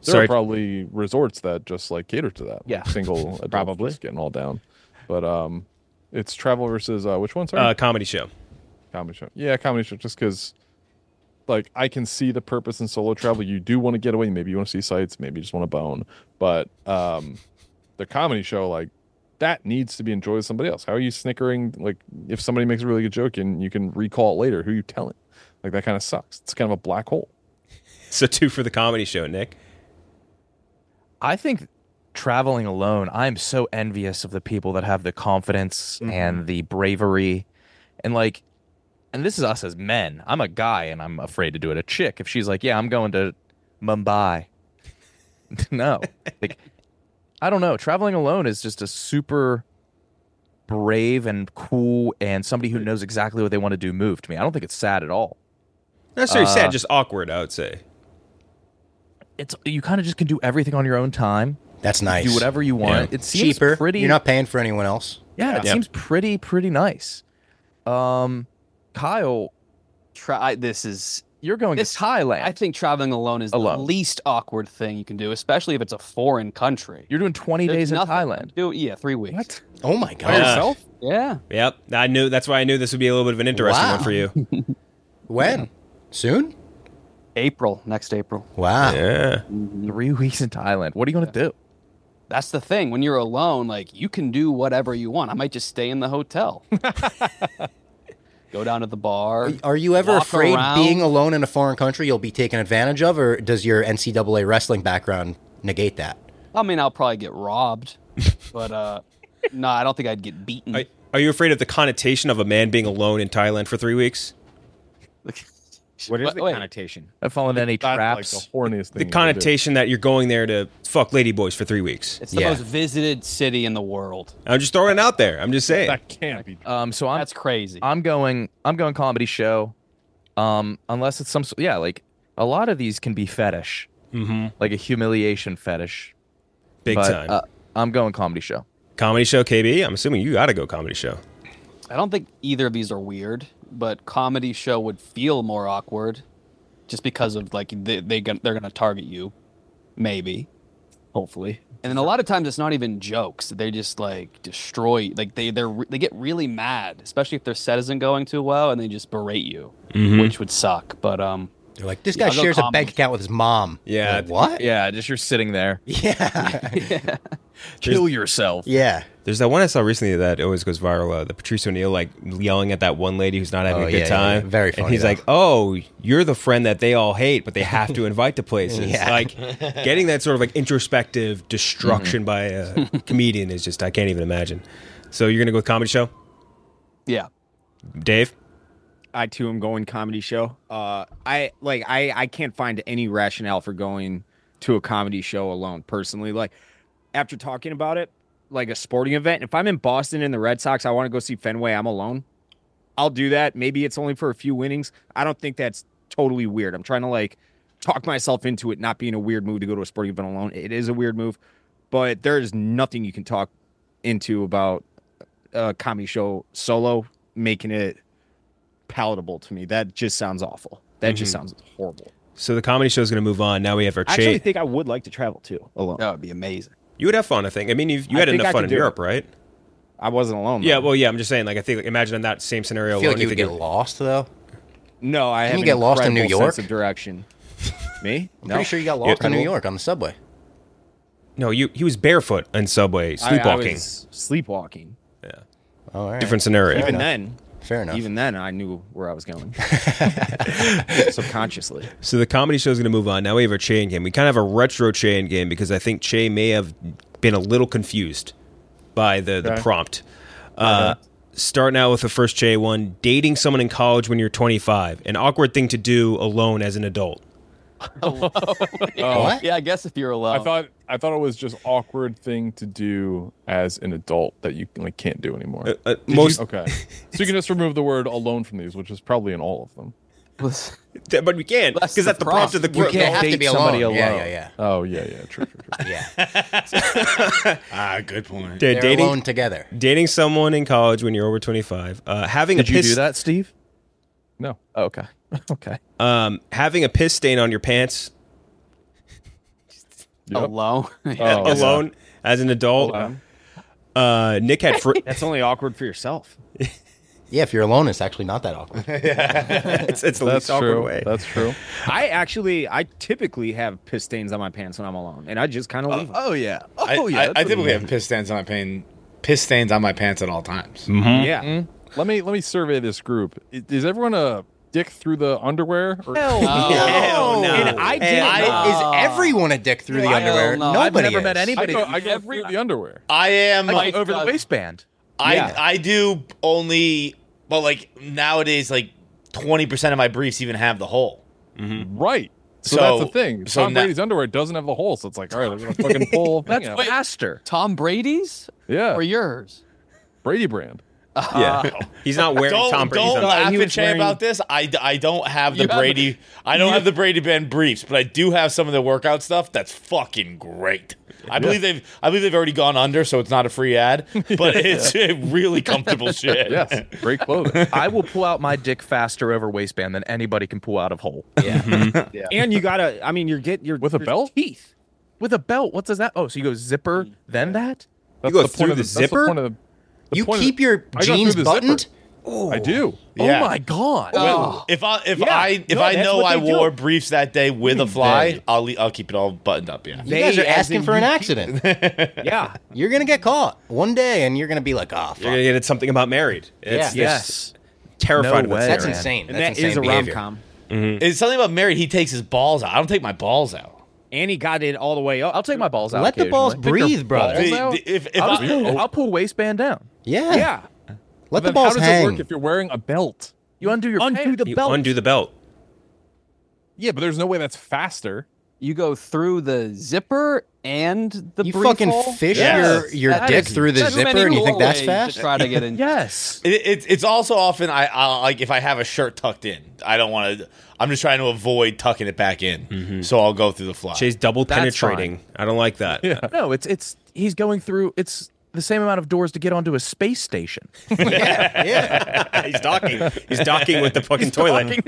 There are probably resorts that just like cater to that. Yeah. Like single adult Probably. just getting all down. But it's travel versus which one? Sorry, Comedy show. comedy show. Yeah, comedy show. Just because, like, I can see the purpose in solo travel. You do want to get away. Maybe you want to see sights. Maybe you just want to bone. But the comedy show, like, that needs to be enjoyed with somebody else. How are you snickering? Like, if somebody makes a really good joke and you can recall it later, who are you telling? Like, that kind of sucks. It's kind of a black hole. So 2 for the comedy show, Nick. I think traveling alone, I'm so envious of the people that have the confidence and the bravery and like, and this is us as men. I'm a guy and I'm afraid to do it. A chick, if she's like, yeah, I'm going to Mumbai. No, like, I don't know. Traveling alone is just a super brave and cool and somebody who knows exactly what they want to do move to me. I don't think it's sad at all. Not necessarily sad, just awkward, I would say. It's you kind of just can do everything on your own time. That's nice. Do whatever you want. Yeah. It seems Cheaper. pretty. You're not paying for anyone else. Yeah, it seems pretty nice. Kyle, you're going to Thailand. I think traveling alone is the least awkward thing you can do, especially if it's a foreign country. You're doing 20 days in Thailand. 3 weeks. What? Oh my god. By yourself? Yeah. Yep. I knew. That's why I knew this would be a little bit of an interesting one for you. When? Soon? Next April. Wow. Yeah. 3 weeks in Thailand. What are you going to do? That's the thing. When you're alone, like, you can do whatever you want. I might just stay in the hotel. Go down to the bar. Are you ever walk afraid around. being alone in a foreign country you'll be taken advantage of, or does your NCAA wrestling background negate that? I mean, I'll probably get robbed, but no, I don't think I'd get beaten. Are you afraid of the connotation of a man being alone in Thailand for 3 weeks? What is the Wait. connotation? I've fallen into any That's traps. like the horniest thing. The you can connotation that you're going there to fuck ladyboys for 3 weeks. It's the Yeah. most visited city in the world. I'm just throwing it out there. I'm just do. saying. That can't be. So I'm That's crazy. I'm going comedy show. Unless it's some like a lot of these can be fetish. Mm-hmm. Like a humiliation fetish. Big But, time. I'm going comedy show. Comedy show, KB? I'm assuming you got to go comedy show. I don't think either of these are weird, but comedy show would feel more awkward just because of, like, they're going to target you. Maybe. Hopefully. And then a lot of times it's not even jokes. They just, like, destroy. Like, they get really mad, especially if their set isn't going too well, and they just berate you, which would suck. But They're like, this Yeah, guy I'll go shares a comedy. bank account with his mom. Yeah. Like, what? Yeah, just you're sitting there. Yeah. Kill yourself. Yeah. There's that one I saw recently that always goes viral. The Patrice O'Neill, like, yelling at that one lady who's not having Oh, a good yeah, time. yeah. Very And funny, he's though. like, oh, you're the friend that they all hate, but they have to invite to places. Yeah. Like, getting that sort of, like, introspective destruction by a comedian is just, I can't even imagine. So you're going to go with comedy show? yeah. Dave? I too am going comedy show. I can't find any rationale for going to a comedy show alone personally. Like, after talking about it, like a sporting event, if I'm in Boston and the Red Sox, I want to go see Fenway, I'm alone. I'll do that. Maybe it's only for a few innings. I don't think that's totally weird. I'm trying to, like, talk myself into it not being a weird move to go to a sporting event alone. It is a weird move, but there's nothing you can talk into about a comedy show solo making it palatable to me. That just sounds awful. That just sounds horrible. So the comedy show is going to move on. Now we have our I actually Chase. think I would like to travel too alone. That would be amazing. You would have fun, I think. I mean, you I had think enough I fun could in do Europe, it. right? I wasn't alone. Yeah, though. well, yeah, I'm just saying, like, I think, imagine in that same scenario. I feel like alone, you would think get lost, though. No, I have you an get lost in New incredible York? sense of direction. Me? I'm pretty sure you got lost in New York on the subway. No, he was barefoot in subway, I sleepwalking. was sleepwalking. Yeah. Oh, all right. Different scenario. Even enough. then, Fair enough. even then, I knew where I was going subconsciously. So the comedy show is going to move on. Now we have our chain game. We kind of have a retro chain game because I think Che may have been a little confused by the prompt. Starting out with the first Che one, dating someone in college when you're 25, an awkward thing to do alone as an adult. What? Yeah, I guess if you're alone. I thought it was just awkward thing to do as an adult that you like can't do anymore. Most, Okay, so you can just remove the word alone from these, which is probably in all of them. but we can't That's because the that's the prompt of the You group. can't have to date be somebody alone. Yeah, alone. yeah, Oh yeah, true. yeah. Good point. They're dating alone together. dating someone in college when you're over 25. Having Did a you piss, do that, Steve? No, Okay. Okay. Having a piss stain on your pants. Alone. alone as an adult. Nick had That's only awkward for yourself. Yeah, if you're alone, it's actually not that awkward. it's the That's least awkward true. way. That's true. I typically have piss stains on my pants when I'm alone, and I just kind of leave them. Oh yeah. I typically have piss stains on my pants at all times. Yeah. Let me survey this group. Is everyone a dick through the underwear? Or- Hell Hell no. And I did. Is everyone a dick through the Hell underwear? no. I've Nobody never met is. anybody. I go through the underwear. I am. Like, over the waistband. I do only. Well, like nowadays, like 20% of my briefs even have the hole. Right. So, So- that's the thing. so Tom now- Brady's underwear doesn't have the hole, so it's like, all right, we're gonna fucking pull. That's out. faster. Tom Brady's Yeah, or yours? Brady brand. Yeah, he's not wearing Tom Brady's Don't underwear. laugh he at was Che wearing- about this. I don't have the You have- Brady. I don't have the Brady band briefs, but I do have some of the workout stuff. That's fucking great. I believe they've already gone under, so it's not a free ad, but it's really comfortable shit. Yes, great clothing. I will pull out my dick faster over waistband than anybody can pull out of hole. And you gotta. I mean, your With a belt? teeth. With a belt, what does that? Oh, so you go zipper, then that? That's go the through point of the that's the zipper? point of the You point of- keep your I go through jeans the buttoned? zipper. I do. Yeah. Oh my god! Oh. If I No, I that's know what I they do. wore briefs that day with a fly, They- I'll keep it all buttoned up. Yeah. You guys are They, as asking in for an you- accident. Yeah. You're going to get caught one day, and you're going to be like, oh, fuck. You're gonna get something about married. It's, Yeah. Yes. terrified No of way. it. That's man. insane. And That's that is insane a behavior. rom-com. It's something about Mary. He takes his balls out. I don't take my balls out. And he got it all the way up. I'll take my balls out. Let the balls occasionally. breathe, brother. balls The- out? if I'll pull waistband down. Yeah. Yeah. Let the Then balls how does hang. it work if you're wearing a belt? You undo your Undo pants. the You belt. undo the belt. Yeah, but there's no way that's faster. You go through the zipper and the You brief fucking hole? fish Yes. your That dick is- through the that's zipper, many and you think more that's ways fast? To try to get in. Yes. It's also often I like if I have a shirt tucked in. I don't want to. I'm just trying to avoid tucking it back in. So I'll go through the fly. Shay's double That's penetrating. I don't like that. No, it's he's going through. It's the same amount of doors to get onto a space station. Yeah. He's docking. He's docking with the fucking toilet.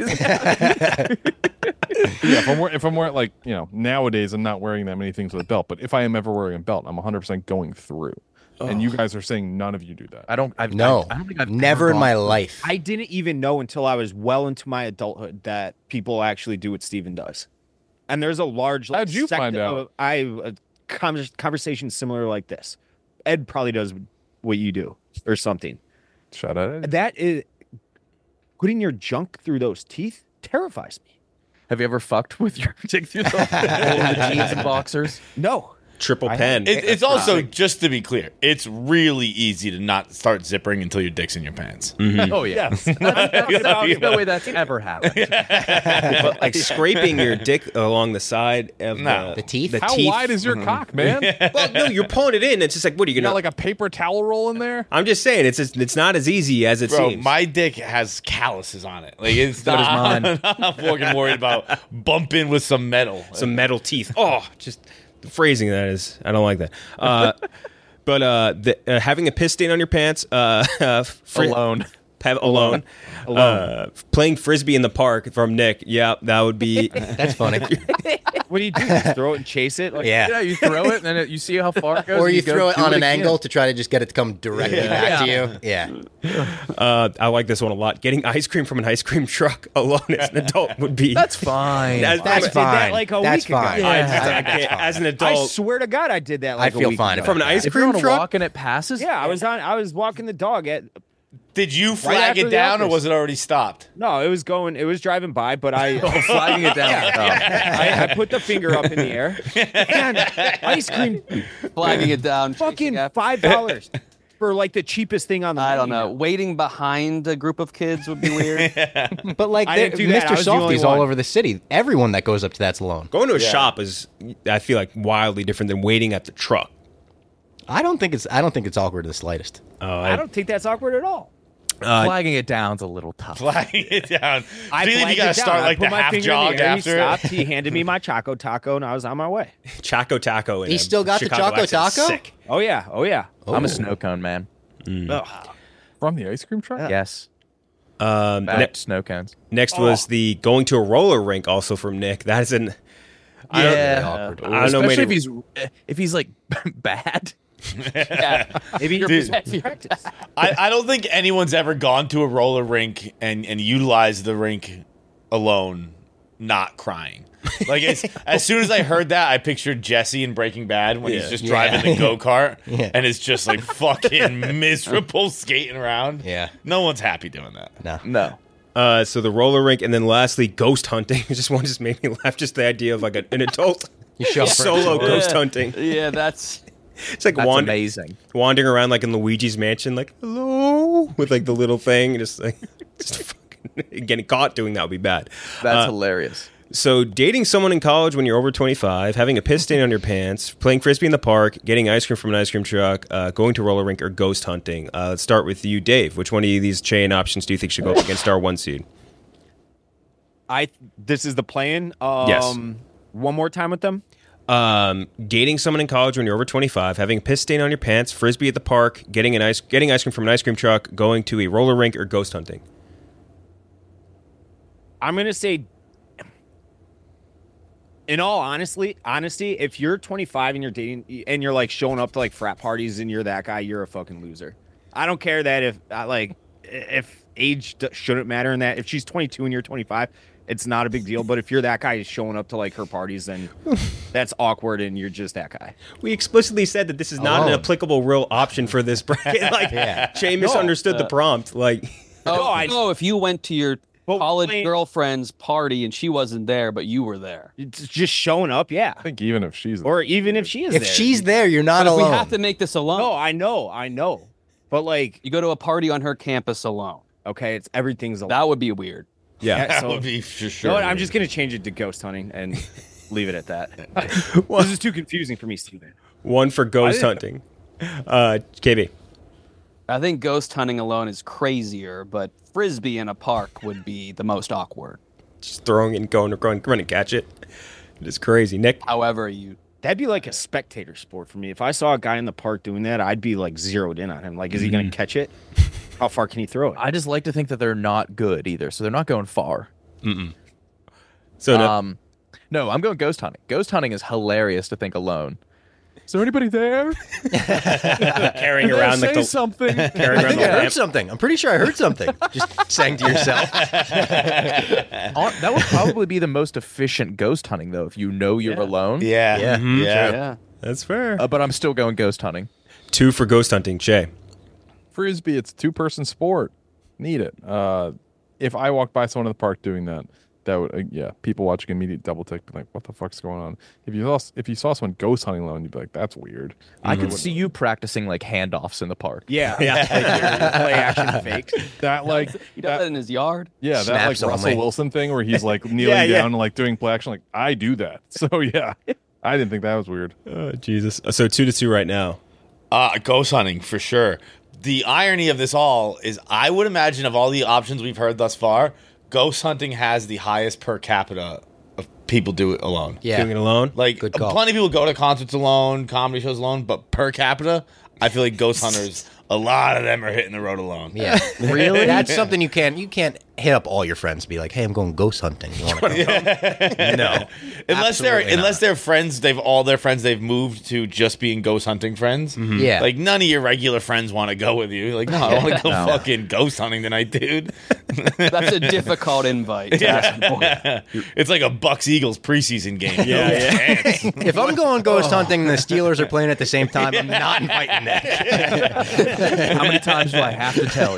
Yeah, if I'm wearing like nowadays I'm not wearing that many things with a belt, but if I am ever wearing a belt, I'm 100% going through. And you guys are saying none of you do that. I don't. I No. don't think I've Never ever in my gone- life. I didn't even know until I was well into my adulthood that people actually do what Steven does. And there's a large How'd you sect find out? of- a conversation similar like this. Ed probably does what you do or something. Shout out. That is putting your junk through those teeth terrifies me. Have you ever fucked with your dick through the jeans and boxers? No. Triple pen. It's also just to be clear. It's really easy to not start zippering until your dick's in your pants. Oh yeah. There's no way that's ever happened. But like scraping your dick along the side of No. The teeth? How wide is your cock, man? You Well, no, you're pulling it in. It's just like, what are you got gonna? like a paper towel roll in there? I'm just saying, it's not as easy as it Bro, seems. my dick has calluses on it. Like it's So does not. mine. I'm fucking worried about bumping with some metal. Some metal teeth. Oh, just the phrasing of that is, I don't like that. But having a piss stain on your pants, Alone. alone. Playing frisbee in the park from Nick. Yeah, that would be. That's funny. What do? Just throw it and chase it? Like, Yeah. Yeah, you throw it and then you see how far it goes. Or and you go throw it do on an again. angle to try to just get it to come directly back to you. Yeah. I like this one a lot. Getting ice cream from an ice cream truck alone as an adult would be. That's fine. That's I did fine. that like a That's week ago. fine. I can't- as an I adult. swear to God, I did that like I feel a week fine ago. about From an ice if you're cream on a truck. walk and it passes, Yeah, I was walking the dog at. Did you flag after it the down or office. was it already stopped? No, it was driving by, but I flagging it down. I put the finger up in the air and ice cream, Flagging it down. fucking chasing after- $5 for like the cheapest thing on the. I don't menu. know. Waiting behind a group of kids would be weird. But like, I didn't do that. I Mr. was the only Softy's all one. over the city. Everyone that goes up to that's alone. Going to a shop is, I feel like, wildly different than waiting at the truck. I don't think it's awkward the slightest. I don't think that's awkward at all. flagging it down's a little tough. Flagging it down. I I feel like you flagged gotta it down. start I like put the my half finger in the jog air, after He it. stopped. He handed me my Choco Taco, and I was on my way. Choco Taco. He still got the Chicago Choco accent. Taco? Sick. Oh yeah, oh yeah. I'm a snow cone man. Ugh. From the ice cream truck? Yes. Ne- Bad snow cones. next was the going to a roller rink, also from Nick. That is an. Yeah, I don't know. especially if he's like bad. Yeah. Maybe you're Dude. practice. I don't think anyone's ever gone to a roller rink and utilized the rink alone, not crying. Like as soon as I heard that, I pictured Jesse in Breaking Bad when he's just driving the go-kart and it's just like fucking miserable skating around. Yeah. No one's happy doing that. No. So the roller rink, and then lastly, ghost hunting. One just made me laugh. Just the idea of like an adult You show up for solo ghost hunting. Yeah, that's It's like That's amazing. wandering around like in Luigi's mansion, like hello, with like the little thing, just fucking getting caught doing that would be bad. That's hilarious. So dating someone in college when you're over 25, having a piss stain on your pants, playing frisbee in the park, getting ice cream from an ice cream truck, going to roller rink, or ghost hunting. Let's start with you, Dave. Which one of these chain options do you think should go up against our 1 seed? This is the plan. Yes. One more time with them. Dating someone in college when you're over 25, having a piss stain on your pants, frisbee at the park, getting ice cream from an ice cream truck, going to a roller rink, or ghost hunting. I'm gonna say, in all honesty, if you're 25 and you're dating and you're like showing up to like frat parties and you're that guy, you're a fucking loser. I don't care that if age shouldn't matter in that. If she's 22 and you're 25, it's not a big deal. But if you're that guy showing up to like her parties, then that's awkward and you're just that guy. We explicitly said that this is not an applicable real option for this bracket. Like, Shay misunderstood the prompt. Like, if you went to your But college wait. girlfriend's party and she wasn't there, but you were there. It's just showing up, yeah. I think even if she's Or even if she is If there. she's there, you're not But if alone. we have to make this alone. No, I know. But like, You go to a party on her campus alone. okay, everything's a That would be weird. yeah. That so- would be for You sure. know what? I'm just gonna change it to ghost hunting and leave it at that. Well- This is too confusing for me, Steven. One for ghost hunting. KB. I think ghost hunting alone is crazier, but frisbee in a park would be the most awkward. Just throwing it and going, run and catch it. It is crazy. Nick? However, you That'd be like a spectator sport for me. If I saw a guy in the park doing that, I'd be like zeroed in on him. Like, is he gonna catch it? How far can he throw it? I just like to think that they're not good either, so they're not going far. So, no, No, I'm going ghost hunting. Ghost hunting is hilarious to think alone. Is there anybody there? carrying around like the something. carrying I around think the I heard lamp. something. I'm pretty sure I heard something. Just saying to yourself. That would probably be the most efficient ghost hunting, though, if you know you're alone. yeah. Yeah. yeah. That's fair. But I'm still going ghost hunting. 2 for ghost hunting. Shay. Frisbee, it's a 2-person sport. Need it. If I walked by someone in the park doing that, that would people watching immediate double take, be like, "What the fuck's going on?" If you saw someone ghost hunting alone, you'd be like, "That's weird." I could see you practicing like handoffs in the park. yeah, play action fakes. That like He does that in his yard. that Snaps like Russell only. Wilson thing where he's like kneeling down and like doing play action. Like I do that. So yeah, I didn't think that was weird. Oh, Jesus. So 2-2 right now. Ghost hunting for sure. The irony of this all is, I would imagine of all the options we've heard thus far, ghost hunting has the highest per capita of people do it alone. Yeah. Doing it alone? Like, Good call. plenty of people go to concerts alone, comedy shows alone, but per capita, I feel like ghost hunters, a lot of them are hitting the road alone. Yeah. Really? That's something you can't hit up all your friends and be like, "Hey, I'm going ghost hunting. You want to come?" No. Unless Absolutely not. they're friends, all their friends they've moved to just being ghost hunting friends. Yeah. Like, none of your regular friends want to go with you. Like, no, I don't want to go fucking ghost hunting tonight, dude. That's a difficult invite. To ask for. It's like a Bucks Eagles preseason game. If I'm going ghost hunting and the Steelers are playing at the same time, I'm not inviting that. How many times do I have to tell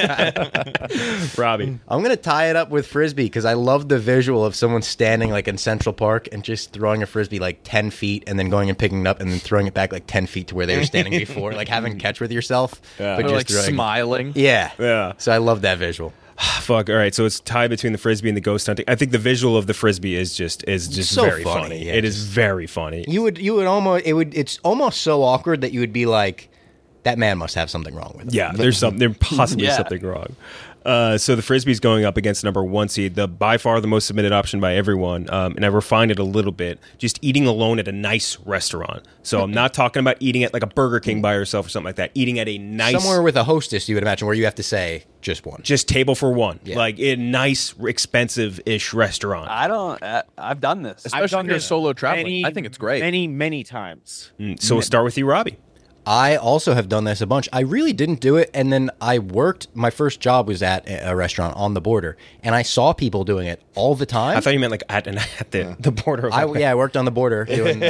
you? Robbie. I'm going to tie it up with Frisbee because I love the visual of someone standing like in Central Park and just throwing a Frisbee like 10 feet and then going and picking it up and then throwing it back like 10 feet to where they were standing before, like having a catch with yourself. Yeah. But Or just like throwing. smiling. Yeah. Yeah. So I love that visual. Fuck. All right. So it's tied between the frisbee and the ghost hunting. I think the visual of the frisbee is just So very funny, funny. yeah, It is very funny. You would almost it's almost so awkward that you would be like that man must have something wrong with him. Yeah, there's possibly Yeah. something wrong. So the Frisbee's going up against number 1 seed, the by far the most submitted option by everyone. And I refined it a little bit, just eating alone at a nice restaurant. So I'm not talking about eating at like a Burger King by yourself or something like that. Eating at a nice Somewhere with a hostess, you would imagine, where you have to say just one. just table for one, Yeah. like a nice, expensive-ish restaurant. I've done this. Especially if done you're this solo traveling. many- I think it's great. Many times. So we'll start with you, Robbie. I also have done this a bunch. I really didn't do it, and then I worked. My first job was at a restaurant on the border, and I saw people doing it all the time. I thought you meant like at the border. Of I worked on the border doing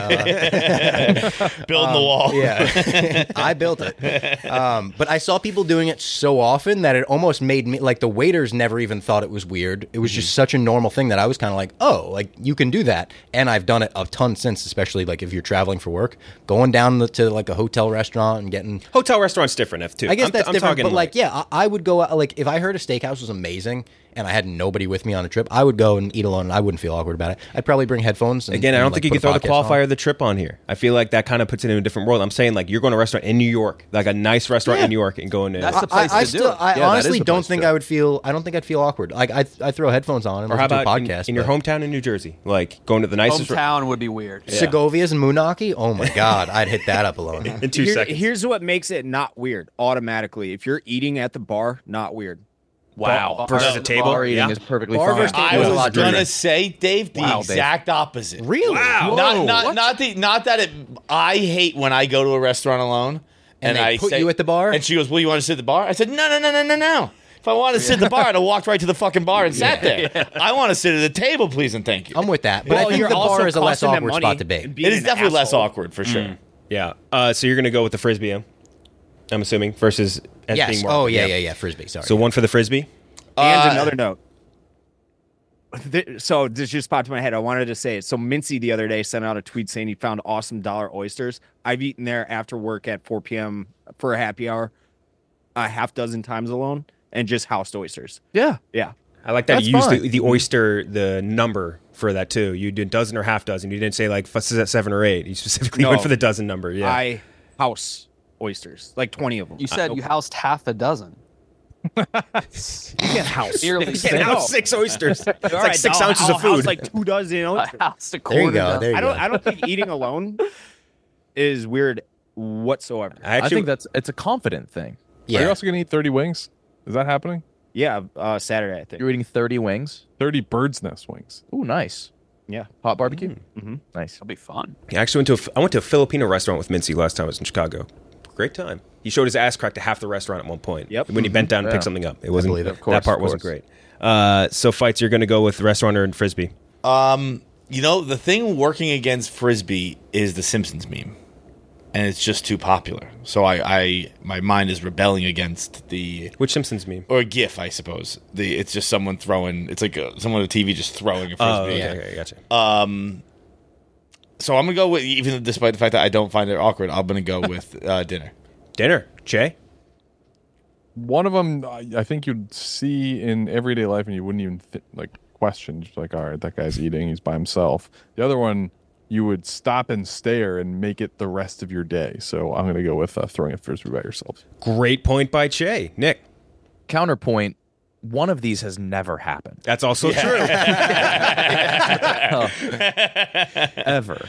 Building the wall. Yeah, I built it. But I saw people doing it so often that it almost made me like the waiters never even thought it was weird. It was just such a normal thing that I was kind of like, oh, like you can do that. And I've done it a ton since, especially like if you're traveling for work, going down to like a hotel restaurant and getting. Hotel restaurant's different, F2. I guess I'm that's different, talking but like, yeah, I would go out, like if I heard a steakhouse was amazing and I had nobody with me on a trip, I would go and eat alone and I wouldn't feel awkward about it. I'd probably bring headphones. And, Again, I and, don't like, think you put can a throw the podcast on. qualifier of the trip on here. I feel like that kind of puts it in a different world. I'm saying like you're going to a restaurant in New York, like a nice restaurant in New York, and going to. That's the place I to do still, it. I Yeah, that honestly is the don't place think to. I would feel. I don't think I'd feel awkward. Like I throw headphones on and or how listen to about a podcast in your but hometown in New Jersey, like going to the nicest Hometown would be weird. Segovia's and Moonaki. Oh my god, I'd hit that up alone. in 2 seconds. Here's what makes it not weird automatically. If you're eating at the bar, not weird. Wow, versus a table. Bar eating Yeah. is perfectly Bar fine. versus I table is a was lot gonna different. say, Dave, the Wow, Dave. exact opposite. Really? Wow. Not that it. I hate when I go to a restaurant alone And they I put say, you at the bar? and she goes, "Well, you want to sit at the bar?" I said, No. If I wanted to sit at the bar, I'd have walked right to the fucking bar and sat there. I want to sit at the table, please and thank you. I'm with that, but Well, I think you're the bar also is a less costing them awkward money spot to be. and being It is an definitely less asshole. awkward for sure. Yeah. So you're going to go with the Frisbee, I'm assuming, versus as Yes. being more Oh awkward. yeah. Frisbee. Sorry. So one for the Frisbee. And another note. So this just popped in my head. I wanted to say it. So Mincy the other day sent out a tweet saying he found awesome dollar oysters. I've eaten there after work at 4 p.m. for a happy hour a half dozen times alone and just housed oysters. Yeah. Yeah. I like that That's you used fine. the oyster, the number for that too. You did dozen or half dozen. You didn't say like 7 or 8. You specifically No. went for the dozen number. Yeah. I house oysters, like 20 of them. You said you housed half a dozen. You can't house. Nearly Get six. out 6 oysters. It's All like right, 6 I'll- ounces I'll of food. house like 2 dozen I oysters. housed a There quarter you go. dozen. There you go. I don't think eating alone is weird whatsoever. I think it's a confident thing. Are you Yeah. also going to eat 30 wings? Is that happening? Yeah, Saturday I think. You're eating 30 wings. 30 bird's nest wings. Ooh, nice. Yeah. Hot barbecue. Nice. It'll be fun. I actually went to a Filipino restaurant with Mincy last time I was in Chicago. Great time. He showed his ass crack to half the restaurant at one point. Yep. When he bent down and Yeah. picked something up. It wasn't believe it. Of that course, part of wasn't course. great. So fights, you're going to go with restaurant or Frisbee. You know, the thing working against Frisbee is the Simpsons meme. And it's just too popular. So my mind is rebelling against the Which Simpsons meme? or a GIF, I suppose. It's just someone throwing. It's like someone on the TV just throwing a frisbee. Oh, okay, gotcha. So I'm gonna go with, even despite the fact that I don't find it awkward, I'm gonna go with dinner. Dinner. Jay? One of them, I think you'd see in everyday life, and you wouldn't even question. Just like, all right, that guy's eating; he's by himself. The other one, you would stop and stare and make it the rest of your day. So I'm going to go with throwing a frisbee by yourself. Great point by Che. Nick? Counterpoint. One of these has never happened. That's also true. Ever.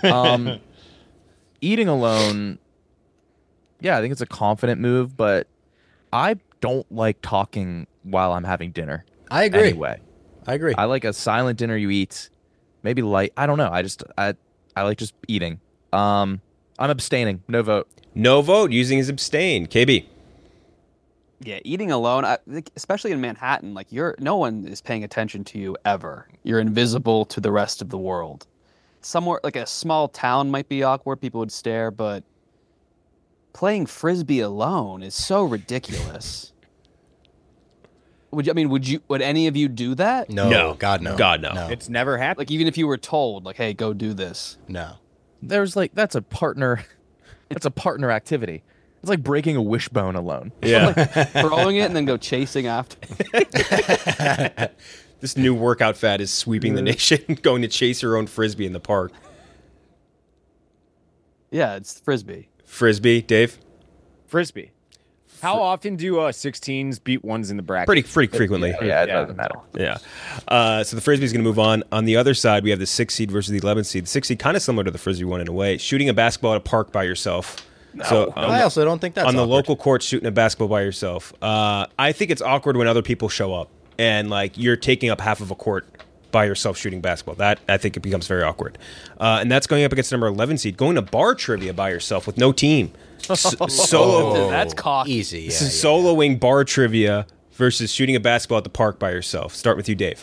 Eating alone, yeah, I think it's a confident move, but I don't like talking while I'm having dinner. I agree. Anyway, I agree. I like a silent dinner you eat, maybe light. I don't know. I like just eating. I'm abstaining. No vote. No vote. Using his abstain. KB? Yeah, eating alone, especially in Manhattan, like no one is paying attention to you ever. You're invisible to the rest of the world. Somewhere like a small town might be awkward, people would stare, but playing frisbee alone is so ridiculous. Would any of you do that? No. God, no. God, no. It's never happened. Like even if you were told, like, hey, go do this. No. There's that's a partner. It's a partner activity. It's like breaking a wishbone alone. Yeah. Throwing it and then go chasing after. This new workout fad is sweeping the nation, going to chase your own frisbee in the park. Yeah, it's frisbee. Frisbee, Dave? Frisbee. How often do 16s beat ones in the bracket? Pretty frequently. Yeah, it doesn't matter. Yeah. So the Frisbee's going to move on. On the other side, we have the 6 seed versus the 11 seed. The 6 seed kind of similar to the Frisbee one in a way. Shooting a basketball at a park by yourself. So I also don't think that's on the awkward. local court shooting a basketball by yourself. I think it's awkward when other people show up and like you're taking up half of a court by yourself shooting basketball. That I think it becomes very awkward. And that's going up against the number 11 seed. Going to bar trivia by yourself with no team. Solo. That's cocky. Easy. This is soloing bar trivia versus shooting a basketball at the park by yourself. Start with you, Dave.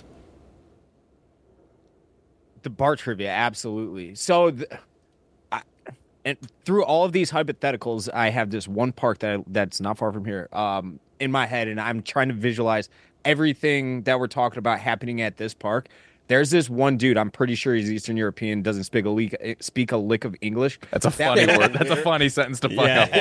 The bar trivia, absolutely. So, and through all of these hypotheticals, I have this one park that's not far from here in my head, and I'm trying to visualize everything that we're talking about happening at this park. There's this one dude, I'm pretty sure he's Eastern European, doesn't speak a lick of English. That's a funny word. That's a funny sentence to fuck up.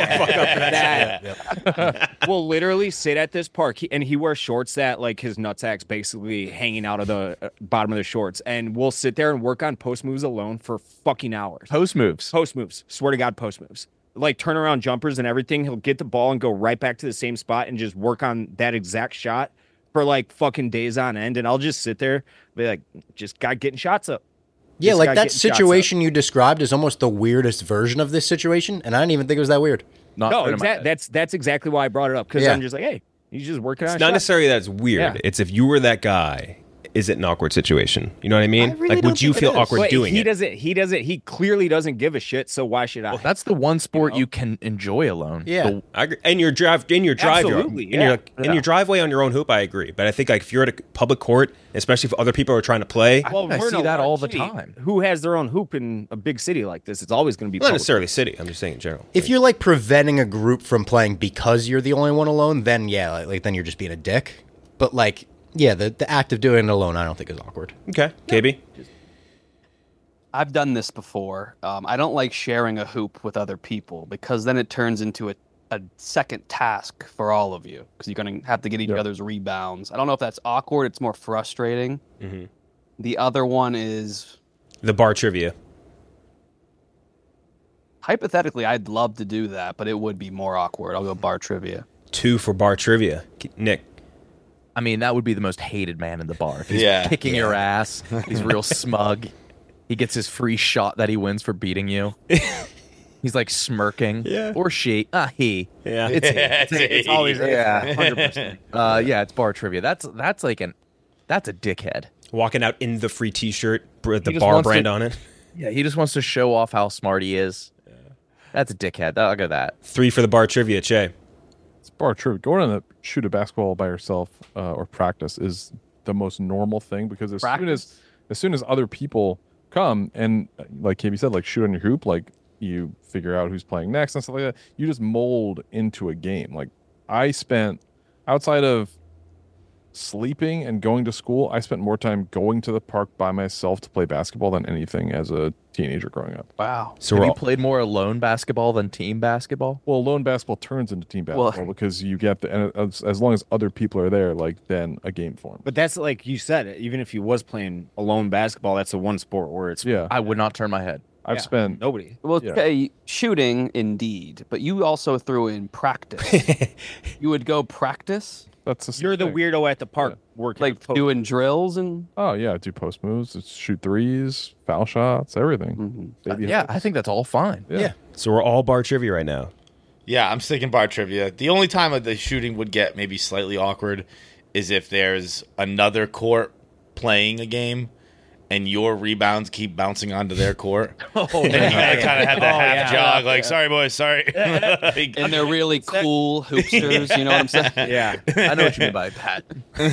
That will literally sit at this park, and he wears shorts that like his nutsack's basically hanging out of the bottom of the shorts, and we'll sit there and work on post moves alone for fucking hours. Post moves. Swear to God, post moves. Like turnaround jumpers and everything. He'll get the ball and go right back to the same spot and just work on that exact shot for like fucking days on end, and I'll just sit there, be like, just got getting shots up. Yeah, Just like got that getting shots situation you described is almost the weirdest version of this situation, and I didn't even think it was that weird. Not No, put in my head. that's exactly why I brought it up, because Yeah. I'm just like, hey, he's just working on. It's not shots. necessarily that it's weird. Yeah. It's if you were that guy, is it an awkward situation? You know what I mean? I really like, don't would you think it feel is. awkward But doing he it? doesn't. He clearly doesn't give a shit. So why should I? Well, that's the one sport you can enjoy alone. Yeah. The- I agree. In your drive, Absolutely, in your driveway on your own hoop, I agree. But I think like if you're at a public court, especially if other people are trying to play, well, I we're in see a that large all the city. time. Who has their own hoop in a big city like this? It's always going to be not public. necessarily city. I'm just saying in general. If you're like preventing a group from playing because you're the only one alone, then yeah, like then you're just being a dick. But like, yeah, the act of doing it alone, I don't think is awkward. Okay, KB. I've done this before. I don't like sharing a hoop with other people because then it turns into a second task for all of you because you're going to have to get each other's rebounds. I don't know if that's awkward. It's more frustrating. Mm-hmm. The other one is The bar trivia. hypothetically, I'd love to do that, but it would be more awkward. I'll go bar trivia. 2 for bar trivia. Nick. I mean, that would be the most hated man in the bar. If he's Yeah. kicking your ass. He's real smug. He gets his free shot that he wins for beating you. He's like smirking. Yeah. Or she. He. Yeah. It's he. It's always 100%. Yeah, it's bar trivia. That's a dickhead. Walking out in the free T-shirt with the just bar wants brand to- on it. Yeah, he just wants to show off how smart he is. That's a dickhead. I'll go that. 3 for the bar trivia. Che. It's bar trivia. Going on to shoot a basketball by yourself or practice is the most normal thing because as soon as other people come and like KB said, like shoot on your hoop, like you figure out who's playing next and stuff like that. You just mold into a game. Like I spent outside of sleeping and going to school, I spent more time going to the park by myself to play basketball than anything as a teenager growing up. Wow. So Have we're you all, played more alone basketball than team basketball? Well, lone basketball turns into team Well- basketball because you get and as long as other people are there, like then a game forms. But that's like you said. Even if you was playing alone basketball, that's the one sport where it's Yeah, I would not turn my head. I've spent nobody. Well, Yeah. okay, shooting indeed, but you also threw in practice. You would go practice, that's the You're the thing. weirdo at the park working. like doing drills and. Oh yeah, I do post moves, it's shoot threes, foul shots, everything. Baby Yeah, hooks. I think that's all fine. Yeah. so we're all bar trivia right now. Yeah, I'm sticking bar trivia. The only time that the shooting would get maybe slightly awkward is if there's another court playing a game and your rebounds keep bouncing onto their court. And you kind of have that half jog, like, sorry, boys, sorry. Like, And they're really cool hoopsters, you know what I'm saying? Yeah, I know what you mean by that.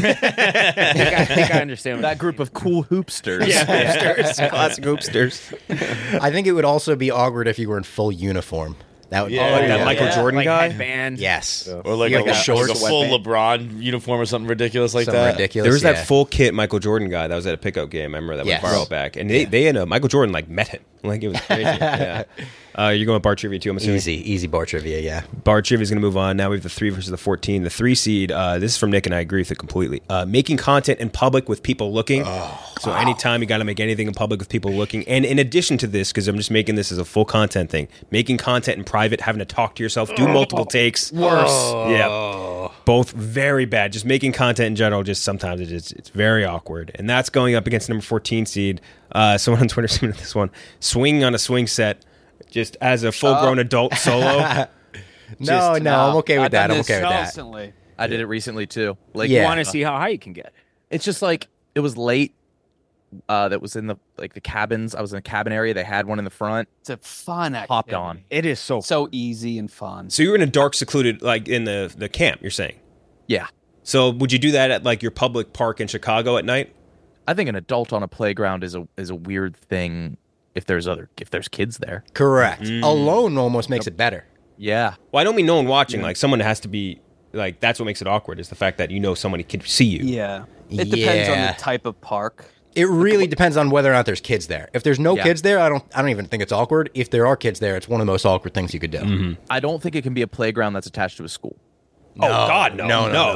I think I understand what That group of cool hoopsters. Hoopsters, classic hoopsters. I think it would also be awkward if you were in full uniform. That would Yeah. Like that Yeah. Michael Jordan like guy. headband. yes, or like, You a, got the shorts, like a full sweatband. LeBron uniform or something ridiculous like something that. ridiculous. There was yeah. that full kit Michael Jordan guy that was at a pickup game. I remember that Yes. went viral back, and they had Michael Jordan like met him. Like, it was crazy. Yeah. You're going bar trivia too, I'm assuming. Easy bar trivia, yeah. Bar trivia is going to move on. Now we have the 3 versus the 14. The 3 seed, this is from Nick, and I agree with it completely. Making content in public with people looking. So anytime you got to make anything in public with people looking. And in addition to this, because I'm just making this as a full content thing, making content in private, having to talk to yourself, do multiple takes. Worse. Yeah. Both very bad. Just making content in general, just sometimes it's very awkward. And that's going up against number 14 seed. Someone on Twitter submitted this one. Swinging on a swing set. Just as a full-grown adult solo. No, I'm okay with that. I'm okay with that. Constantly. I did it recently too. Like, Yeah. You want to see how high you can get. it's just like it was late. That was in the cabins. I was in a cabin area. They had one in the front. It's a fun activity. Hopped on. It is So easy and fun. So you're in a dark, secluded, like in the camp, you're saying? Yeah. So would you do that at like your public park in Chicago at night? I think an adult on a playground is a weird thing if there's kids there. Correct. Alone almost makes it better. Yeah. Well, I don't mean no one watching. Like someone has to be like, that's what makes it awkward, is the fact that somebody can see you. Yeah. It depends on Yeah. the type of park. It really depends on whether or not there's kids there. If there's no Yeah. kids there, I don't even think it's awkward. If there are kids there, it's one of the most awkward things you could do. I don't think it can be a playground that's attached to a school. Oh, God, no.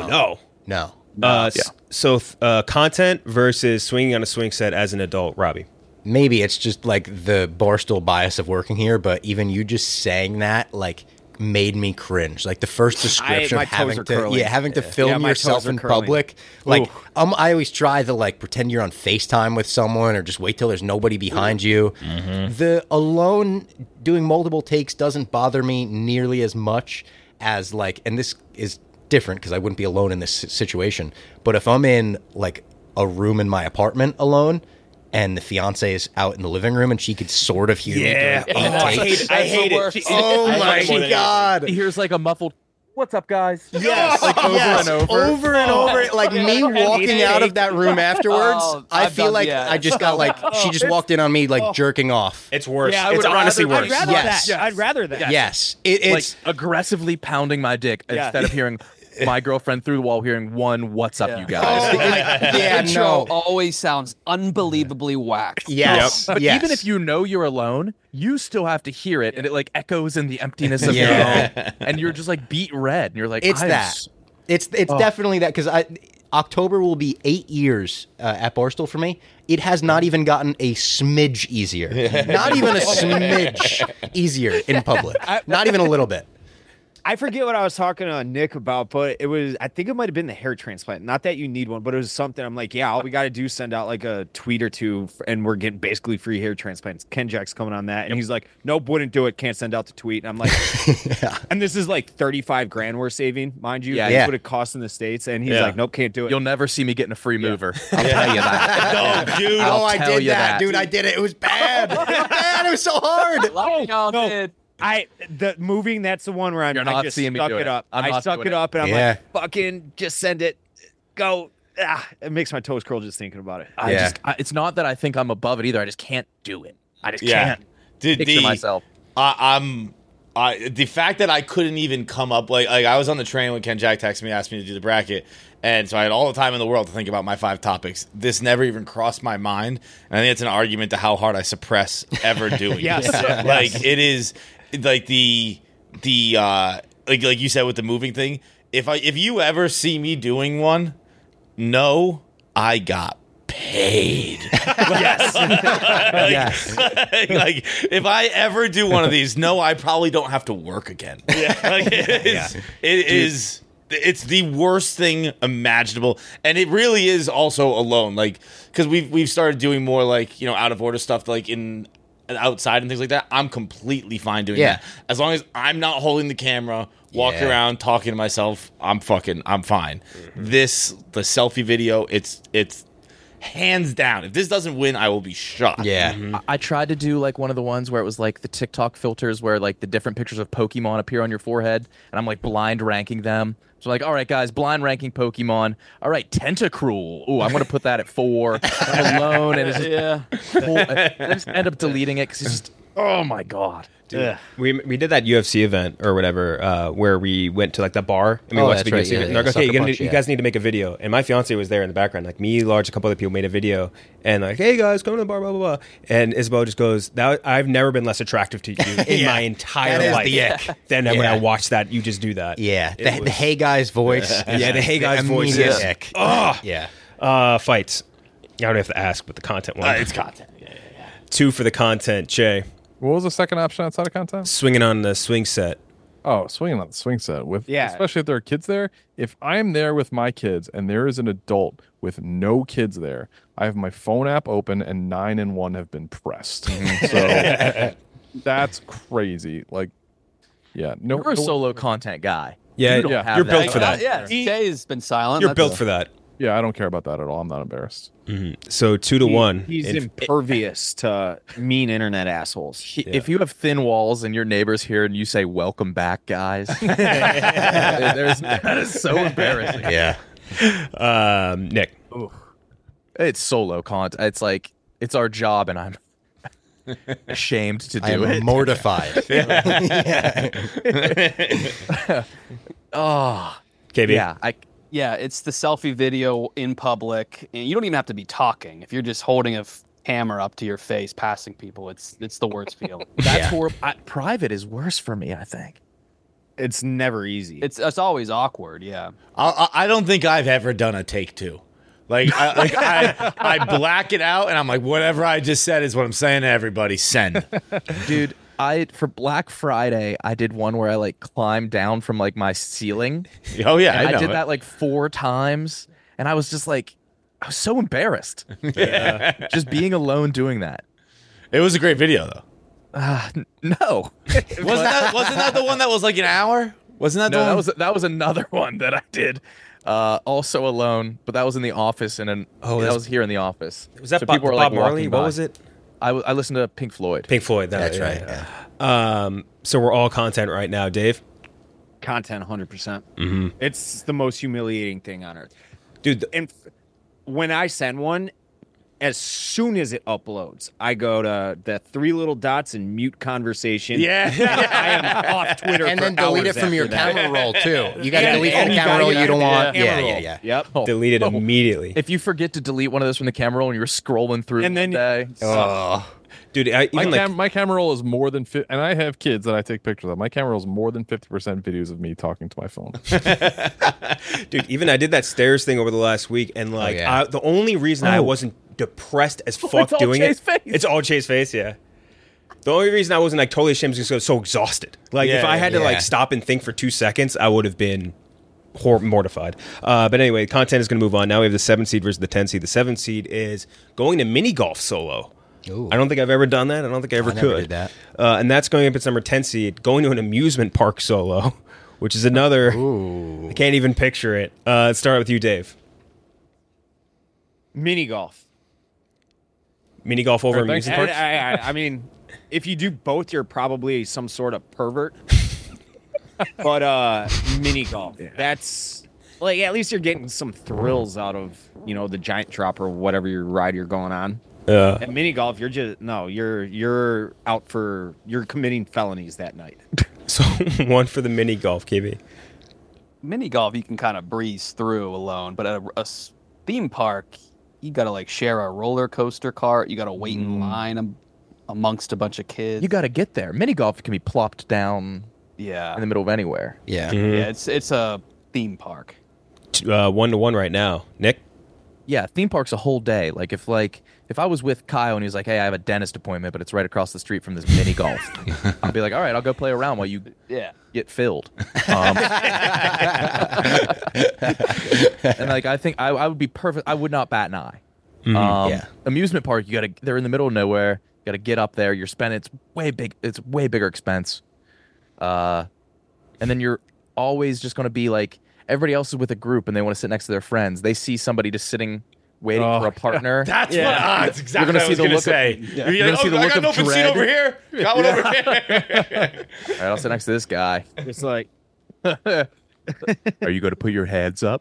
No. So content versus swinging on a swing set as an adult, Robbie. Maybe it's just like the barstool bias of working here, but even you just saying that like made me cringe. Like the first description my of toes are curling. having to film Yeah, my yourself toes are in curling. public. Like I always try to like pretend you're on FaceTime with someone or just wait till there's nobody behind you. The alone doing multiple takes doesn't bother me nearly as much as like, and this is different because I wouldn't be alone in this situation. But if I'm in like a room in my apartment alone and the fiance is out in the living room and she could sort of hear me during eight takes. I hate it. Oh my God. Here's like a muffled, "What's up, guys?" Yes, Like over and over. over and over. Like me walking out of that room afterwards, I I've feel done- like yeah. I just got like she just walked in on me like jerking off. It's worse. Yeah, I It's would honestly rather- worse. I'd rather Yes. that. I'd rather that. Yes, Like it's aggressively pounding my dick instead of hearing my girlfriend through the wall hearing one "What's up, you guys?" yeah, Intro no, always sounds unbelievably whacked. yes, But yes. even if you know you're alone, you still have to hear it, and it like echoes in the emptiness of Yeah. your home, and you're just like beat red, and you're like, it's I'm that. s- It's definitely that because October will be 8 years at Barstool for me. It has not even gotten a smidge easier. Not even a smidge easier in public. Not even a little bit. I forget what I was talking to Nick about, but I think it might have been the hair transplant. Not that you need one, but it was something. I'm like, yeah, all we got to do is send out like a tweet or two, and we're getting basically free hair transplants. Ken Jack's coming on that, and he's like, nope, wouldn't do it. Can't send out the tweet. And I'm like, and this is like 35 grand we're saving, mind you. Yeah. That's Yeah. what it costs in the States. And he's Yeah. like, nope, can't do it. you'll never see me getting a free mover. I'll tell you that. No, dude. I'll I tell did you that, that. dude. I did it. It was bad. It was bad. It was so hard. No. The moving, that's the one where You're I not just seeing me stuck do it it. up. I'm I not stuck doing it it. up, and I'm Yeah. like, fucking just send it. Go. It makes my toes curl just thinking about it. Yeah. It's not that I think I'm above it either. I just can't do it. I just Yeah. can't Dude, picture myself. The fact that I couldn't even come up like I was on the train when Ken Jack texted me, asked me to do the bracket, and so I had all the time in the world to think about my 5 topics. This never even crossed my mind, and I think it's an argument to how hard I suppress ever doing. Yes. it. Like it is like the like you said with the moving thing. If you ever see me doing one, no, I got paid. Yes. Like if I ever do one of these, no, I probably don't have to work again. Like it's the worst thing imaginable, and it really is also alone. Like because we've started doing more like out of order stuff like in outside and things like that. I'm completely fine doing Yeah. that as long as I'm not holding the camera, walking Yeah. around talking to myself. I'm fine. The selfie video, it's hands down. If this doesn't win, I will be shocked. Yeah. I tried to do like one of the ones where it was like the TikTok filters where like the different pictures of Pokemon appear on your forehead, and I'm like blind ranking them. So like, all right, guys, blind ranking Pokemon. All right, Tentacruel. Ooh, I'm gonna put that at 4. I'm alone, and it's just I just end up deleting it because it's just Oh my god. Dude, we did that UFC event or whatever where we went to like the bar and we watched the UFC event. And they're like, okay, you guys need to make a video. And my fiance was there in the background. Like me, Large, a couple other people made a video. And like, hey guys, come to the bar, blah, blah, blah. And Isabel just goes, I've never been less attractive to you in my entire life than when I watched that. You just do that. Yeah. The hey guys voice. Yeah, the hey guys voice. Oh. Yeah. Fights. I don't have to ask, but the content one. It's content. Yeah. 2 for the content, Jay. What was the second option outside of content? Swinging on the swing set. Oh, swinging on the swing set especially if there are kids there. If I'm there with my kids and there is an adult with no kids there, I have my phone app open and 9 and 1 have been pressed. So that's crazy. Like, yeah, no, You're a solo content guy. Yeah, you're built for that. Yeah, Jay's been silent. You're built for that. Yeah, I don't care about that at all. I'm not embarrassed. Mm-hmm. So 2-1. He's impervious to mean internet assholes. If you have thin walls and your neighbors here and you say "Welcome back, guys," that is so embarrassing. Yeah. Nick, it's solo content. It's like it's our job, and I'm ashamed to do it. I'm mortified. Oh, KB. Yeah, Yeah, it's the selfie video in public, and you don't even have to be talking. If you're just holding a camera up to your face, passing people, it's the worst feeling. that's horrible. Private is worse for me, I think. It's never easy. It's always awkward. Yeah. I don't think I've ever done a take 2. I black it out and I'm like, whatever I just said is what I'm saying to everybody. Send. Dude, for Black Friday, I did one where I like climbed down from like my ceiling. Oh yeah, I did that like 4 times, and I was just like, I was so embarrassed. Just being alone doing that. It was a great video though. No, wasn't that the one that was like an hour? Wasn't that the one? That was another one that I did. Also alone, but that was in the office, and that was here in the office. Was that so Bob Marley? What was it? I listened to Pink Floyd. Pink Floyd. That's right. Yeah. So we're all content right now, Dave. Content, 100%. Mm-hmm. It's the most humiliating thing on earth, dude. And when I send one, as soon as it uploads, I go to the 3 little dots and mute conversation. Yeah. I am off Twitter and for then delete it hours from your after that. camera roll too. You got to delete from camera roll you don't want. Yeah. Yep. Delete it immediately. If you forget to delete one of those from the camera roll and you're scrolling through and then day, dude, my camera roll is more than and I have kids that I take pictures of. My camera roll is more than 50% videos of me talking to my phone. Dude, even I did that stairs thing over the last week, and like the only reason I wasn't depressed as fuck doing it, it's all Chase face. Yeah. The only reason I wasn't like totally ashamed is because I was so exhausted. Like if I had to like stop and think for 2 seconds, I would have been mortified. But anyway, content is going to move on. Now we have the 7 seed versus the 10 seed. The 7 seed is going to mini golf solo. Ooh. I don't think I've ever done that. I don't think I ever could. Never did that. And that's going up its number 10 seed, going to an amusement park solo, which is another. Ooh. I can't even picture it. Let's start with you, Dave. Mini golf. Mini golf over amusement parks? I mean, if you do both, you're probably some sort of pervert. But mini golf, that's like at least you're getting some thrills out of the giant drop or whatever your ride you're going on. At mini golf, you're committing felonies that night. So 1 for the mini golf, KB. Mini golf, you can kind of breeze through alone, but at a theme park, you got to like share a roller coaster cart. You got to wait in line amongst a bunch of kids. You got to get there. Mini golf can be plopped down. Yeah. In the middle of anywhere. Yeah. Mm-hmm. Yeah, it's a theme park. 1-1 right now. Nick? Yeah, theme park's a whole day. Like if I was with Kyle and he was like, "Hey, I have a dentist appointment, but it's right across the street from this mini golf," I'd be like, "All right, I'll go play around while you get filled." And like I think I would be perfect. I would not bat an eye. Amusement park, they're in the middle of nowhere. You got to get up there. You're spending it's way bigger expense. And then you're always just going to be like everybody else is with a group and they want to sit next to their friends. They see somebody just sitting waiting for a partner. That's that's exactly what I was going to say. You're like, I got an open seat over here. Got one over here. All right, I'll sit next to this guy. It's like, are you going to put your hands up?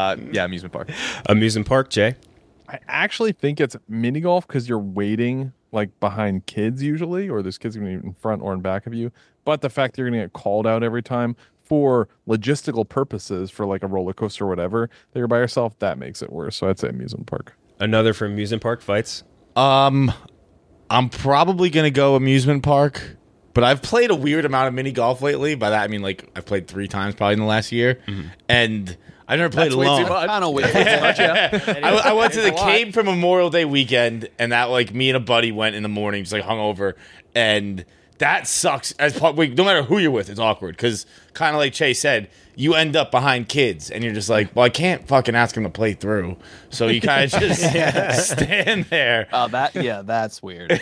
Amusement park. Amusement park, Jay. I actually think it's mini golf because you're waiting like behind kids usually, or there's kids going to be in front or in back of you. But the fact that you're going to get called out every time for logistical purposes, for like a roller coaster or whatever, that you're by yourself, that makes it worse. So I'd say amusement park. Another from amusement park fights. I'm probably gonna go amusement park, but I've played a weird amount of mini golf lately. By that I mean like I've played 3 times probably in the last year, and I never played alone. Kind of weird. Yeah. I went to the Cape for Memorial Day weekend, and that like me and a buddy went in the morning, just like hungover, and that sucks. No matter who you're with, it's awkward because kind of like Chase said, you end up behind kids, and you're just like, well, I can't fucking ask them to play through, so you kind of just stand there. That's weird.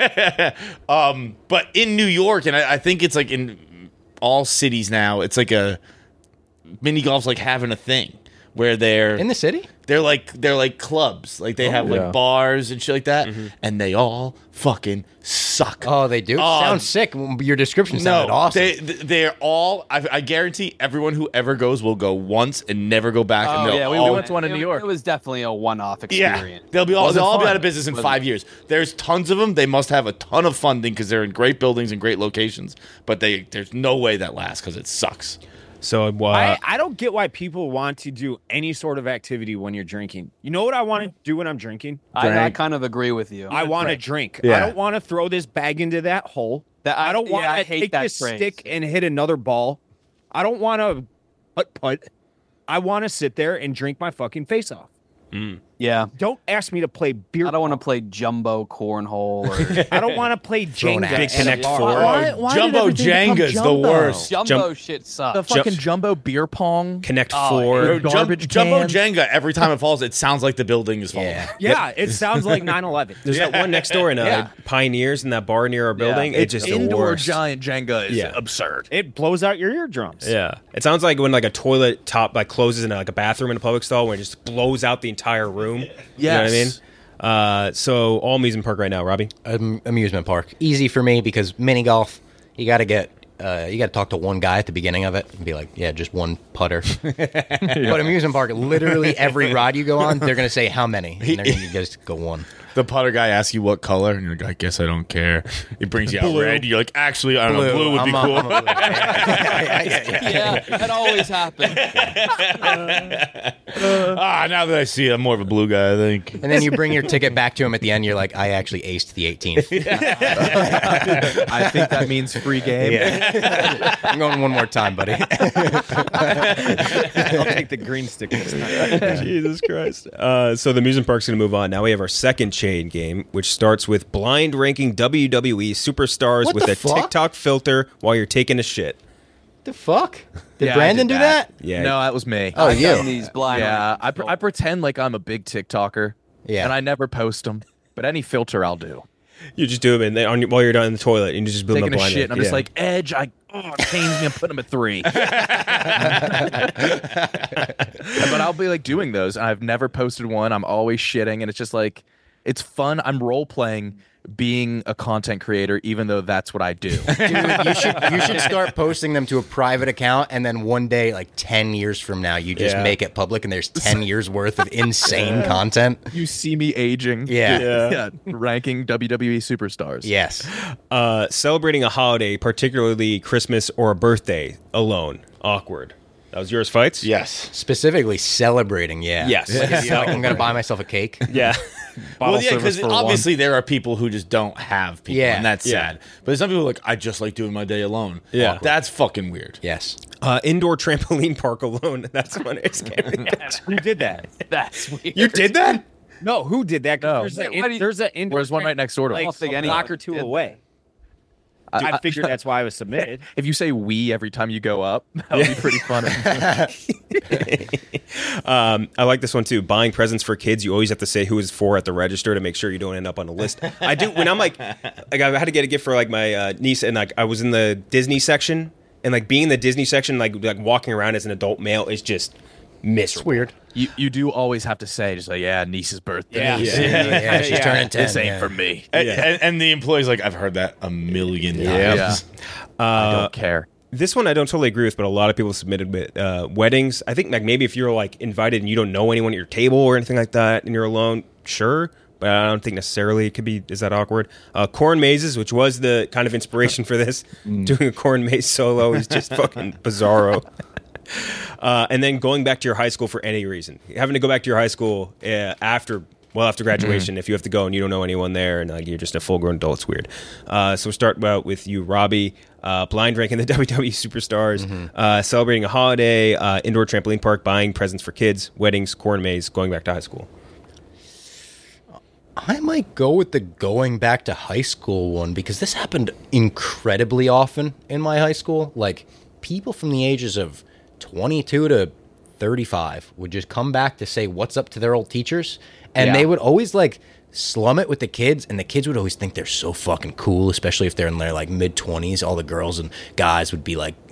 But in New York, and I think it's like in all cities now, it's like a mini golf's like having a thing where they're In the city? They're like clubs, like they have like bars and shit like that, and they all fucking suck. Oh, they do? Sounds sick. Your description sounded awesome. They're all. I guarantee everyone who ever goes will go once and never go back. Oh, and yeah, we all, went to one in New York. It was definitely a one-off experience. Yeah, they'll all be out of business in 5 years. There's tons of them. They must have a ton of funding because they're in great buildings and great locations. But there's no way that lasts because it sucks. So I don't get why people want to do any sort of activity when you're drinking. You know what I want to do when I'm drinking? I kind of agree with you. I want to drink. Yeah. I don't want to throw this bag into that hole. I don't want to take this stick and hit another ball. I don't want to putt. I want to sit there and drink my fucking face off. Yeah. Don't ask me to play beer. I don't want to play jumbo cornhole. Or I don't want to play Jenga. Big Connect Four. Why Jumbo did everything Jenga's become the worst. Jumbo shit sucks. The fucking jumbo beer pong. Connect Oh, 4. Garbage Jumbo cans. Jenga. Every time it falls, it sounds like the building is falling. Yeah, it sounds like 9/11. There's that one next door in Pioneers in that bar near our building. It's just the Indoor worst. giant Jenga is Yeah. absurd. It blows out your eardrums. Yeah, it sounds like when like a toilet top like closes in like a bathroom in a public stall when it just blows out the entire room. You know what I mean? So all amusement park right now, Robbie. Amusement park. Easy for me because mini golf, you got to talk to one guy at the beginning of it and be like, yeah, just one putter. But amusement park, literally every ride you go on, they're going to say how many. And they're going to just go one. The putter guy asks you what color, and you're like, I guess I don't care. He brings you out red. You're like, actually, I don't know. Blue would be cool. I'm a blue. Yeah, that always happens. Now that I see it, I'm more of a blue guy, I think. And then you bring your ticket back to him at the end. You're like, I actually aced the 18th. I think that means free game. Yeah. I'm going one more time, buddy. I'll take the green stick this time. Jesus Christ. So the amusement park's going to move on. Now we have our second chain game, which starts with blind ranking WWE superstars What with the a fuck? TikTok filter while you're taking a shit. The fuck? Did Yeah, I Brandon did do that? Yeah. No, that was me. Oh, I've you. done these blind. Yeah, I pretend like I'm a big TikToker. Yeah. And I never post them, but any filter I'll do. You just do them and while you're down in the toilet and you just build Taking them a blind. shit, and I'm just like, Edge, it pains me, I'm putting him at 3. But I'll be like doing those, and I've never posted one. I'm always shitting, and it's just like, it's fun. I'm role playing being a content creator, even though that's what I do. Dude, you should start posting them to a private account, and then one day, like 10 years from now, you just make it public, and there's 10 years worth of insane content. You see me aging. Yeah. Ranking WWE superstars. Yes. Celebrating a holiday, particularly Christmas or a birthday, alone. Awkward. That was yours, Fights? Yes. Specifically celebrating, yeah. Yes. Like, I'm going to buy myself a cake. Yeah. Well, yeah, because obviously there are people who just don't have people, Yeah. and that's sad. But there's some people who are like, I just like doing my day alone. Yeah. That's fucking weird. Yes. Indoor trampoline park alone. That's when it's scary. Who did that? That's weird. You did that? No, who did that? No. There's Why do you- there's a There's one right next door to like us. think a anyone block or two did. away. I figured that's why I was submitted. If you say we every time you go up, that would be pretty funny. I like this one too. Buying presents for kids, you always have to say who it's for at the register to make sure you don't end up on a list. I do when I'm like I had to get a gift for like my niece, and like I was in the Disney section, and like being in the Disney section, like walking around as an adult male is just miserable. Weird. You do always have to say, just like, yeah, niece's birthday. Yeah. Yeah, she's turning 10. This ain't yeah. for me. And the employee's like, I've heard that a million times. Yeah. I don't care. This one I don't totally agree with, but a lot of people submitted with weddings. I think like maybe if you're like invited and you don't know anyone at your table or anything like that, and you're alone, sure. but I don't think necessarily it could be. Is that awkward? Corn mazes, which was the kind of inspiration for this, doing a corn maze solo is just fucking bizarro. And then going back to your high school for any reason, having to go back to your high school after graduation, if you have to go and you don't know anyone there and like you're just a full-grown adult, it's weird. So we'll start with you, Robbie. Blind ranking the WWE superstars, celebrating a holiday, indoor trampoline park, buying presents for kids, weddings, corn maze, going back to high school. I might go with the going back to high school one because this happened incredibly often in my high school. Like, people from the ages of 22 to 35 would just come back to say what's up to their old teachers, and they would always like slum it with the kids, and the kids would always think they're so fucking cool, especially if they're in their like mid-20s. All the girls and guys would be like,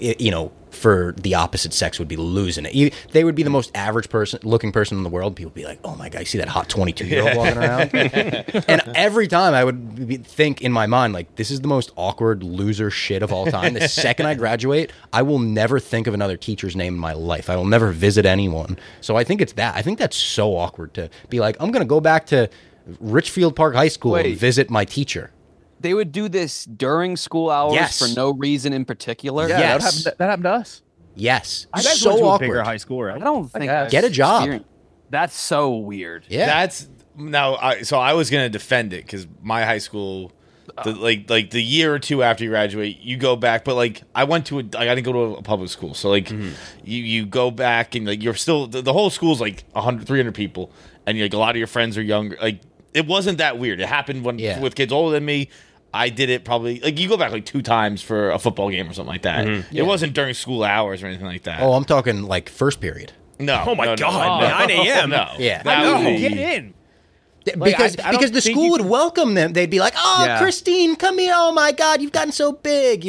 for the opposite sex would be losing it. They would be the most average looking person in the world. People would be like, oh my God, you see that hot 22-year-old walking around? And every time I would think in my mind, like, this is the most awkward loser shit of all time. The second I graduate, I will never think of another teacher's name in my life. I will never visit anyone. So I think it's that. I think that's so awkward to be like, I'm going to go back to Richfield Park High School and visit my teacher. They would do this during school hours for no reason in particular. Yeah, that happened to us. Yes, I guys so went to a awkward. bigger high school, right? I don't think Get a job. That's so weird. Yeah, That's now. So I was gonna defend it because my high school, like the year or two after you graduate, you go back. But like I didn't go to a public school, so like you go back and like you're still the whole school's like 100, 300 people, and like a lot of your friends are younger. Like it wasn't that weird. It happened with kids older than me. I did it probably, like, you go back like 2 times for a football game or something like that. It wasn't during school hours or anything like that. Oh, I'm talking like first period. No. Oh my God, 9 a.m. No. Yeah. Get in. Because the school would welcome them. They'd be like, oh, Christine, come here. Oh, my God, you've gotten so big.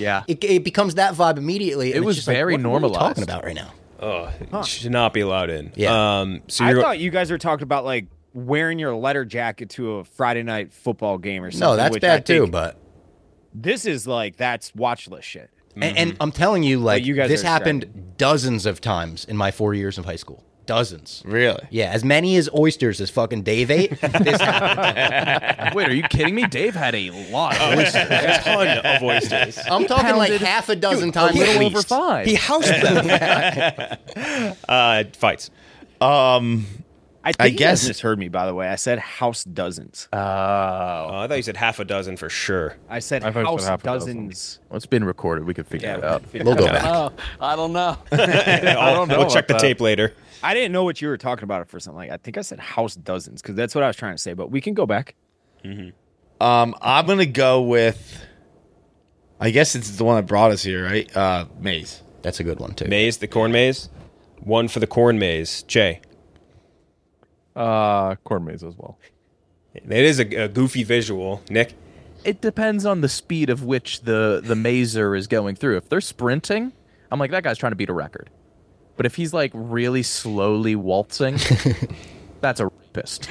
It becomes that vibe immediately. It was just very like, normalized. What are you talking about right now? Oh, should not be allowed in. Yeah. So I thought you guys were talking about like wearing your letter jacket to a Friday night football game or something. No, that's bad too, but this is like, that's watch list shit. And I'm telling you, like, you guys this are happened dozens of times in my 4 years of high school. Dozens. Really? Yeah, as many as oysters as fucking Dave ate. This happened. Wait, are you kidding me? Dave had a lot of oysters. a ton of oysters. I'm talking like half a dozen times. A little at over least. 5. He housed them. Fights. I guess- you guys misheard me, by the way. I said house dozens. I thought you said half a dozen for sure. I said I thought you house said half a dozen. dozens. Well, it's been recorded. We could figure it out. We'll go back. Oh, I don't know. I don't know. We'll check the about that. tape later. I didn't know what you were talking about it for something. Like, I think I said house dozens because that's what I was trying to say. But we can go back. I'm gonna go with. I guess it's the one that brought us here, right? Maze. That's a good one, too. Maze, the corn maze. One for the corn maze. Jay. Corn maze as well. It is a goofy visual. Nick. It depends on the speed of which the mazer is going through. If they're sprinting, I'm like, that guy's trying to beat a record. But if he's like really slowly waltzing, that's a rapist.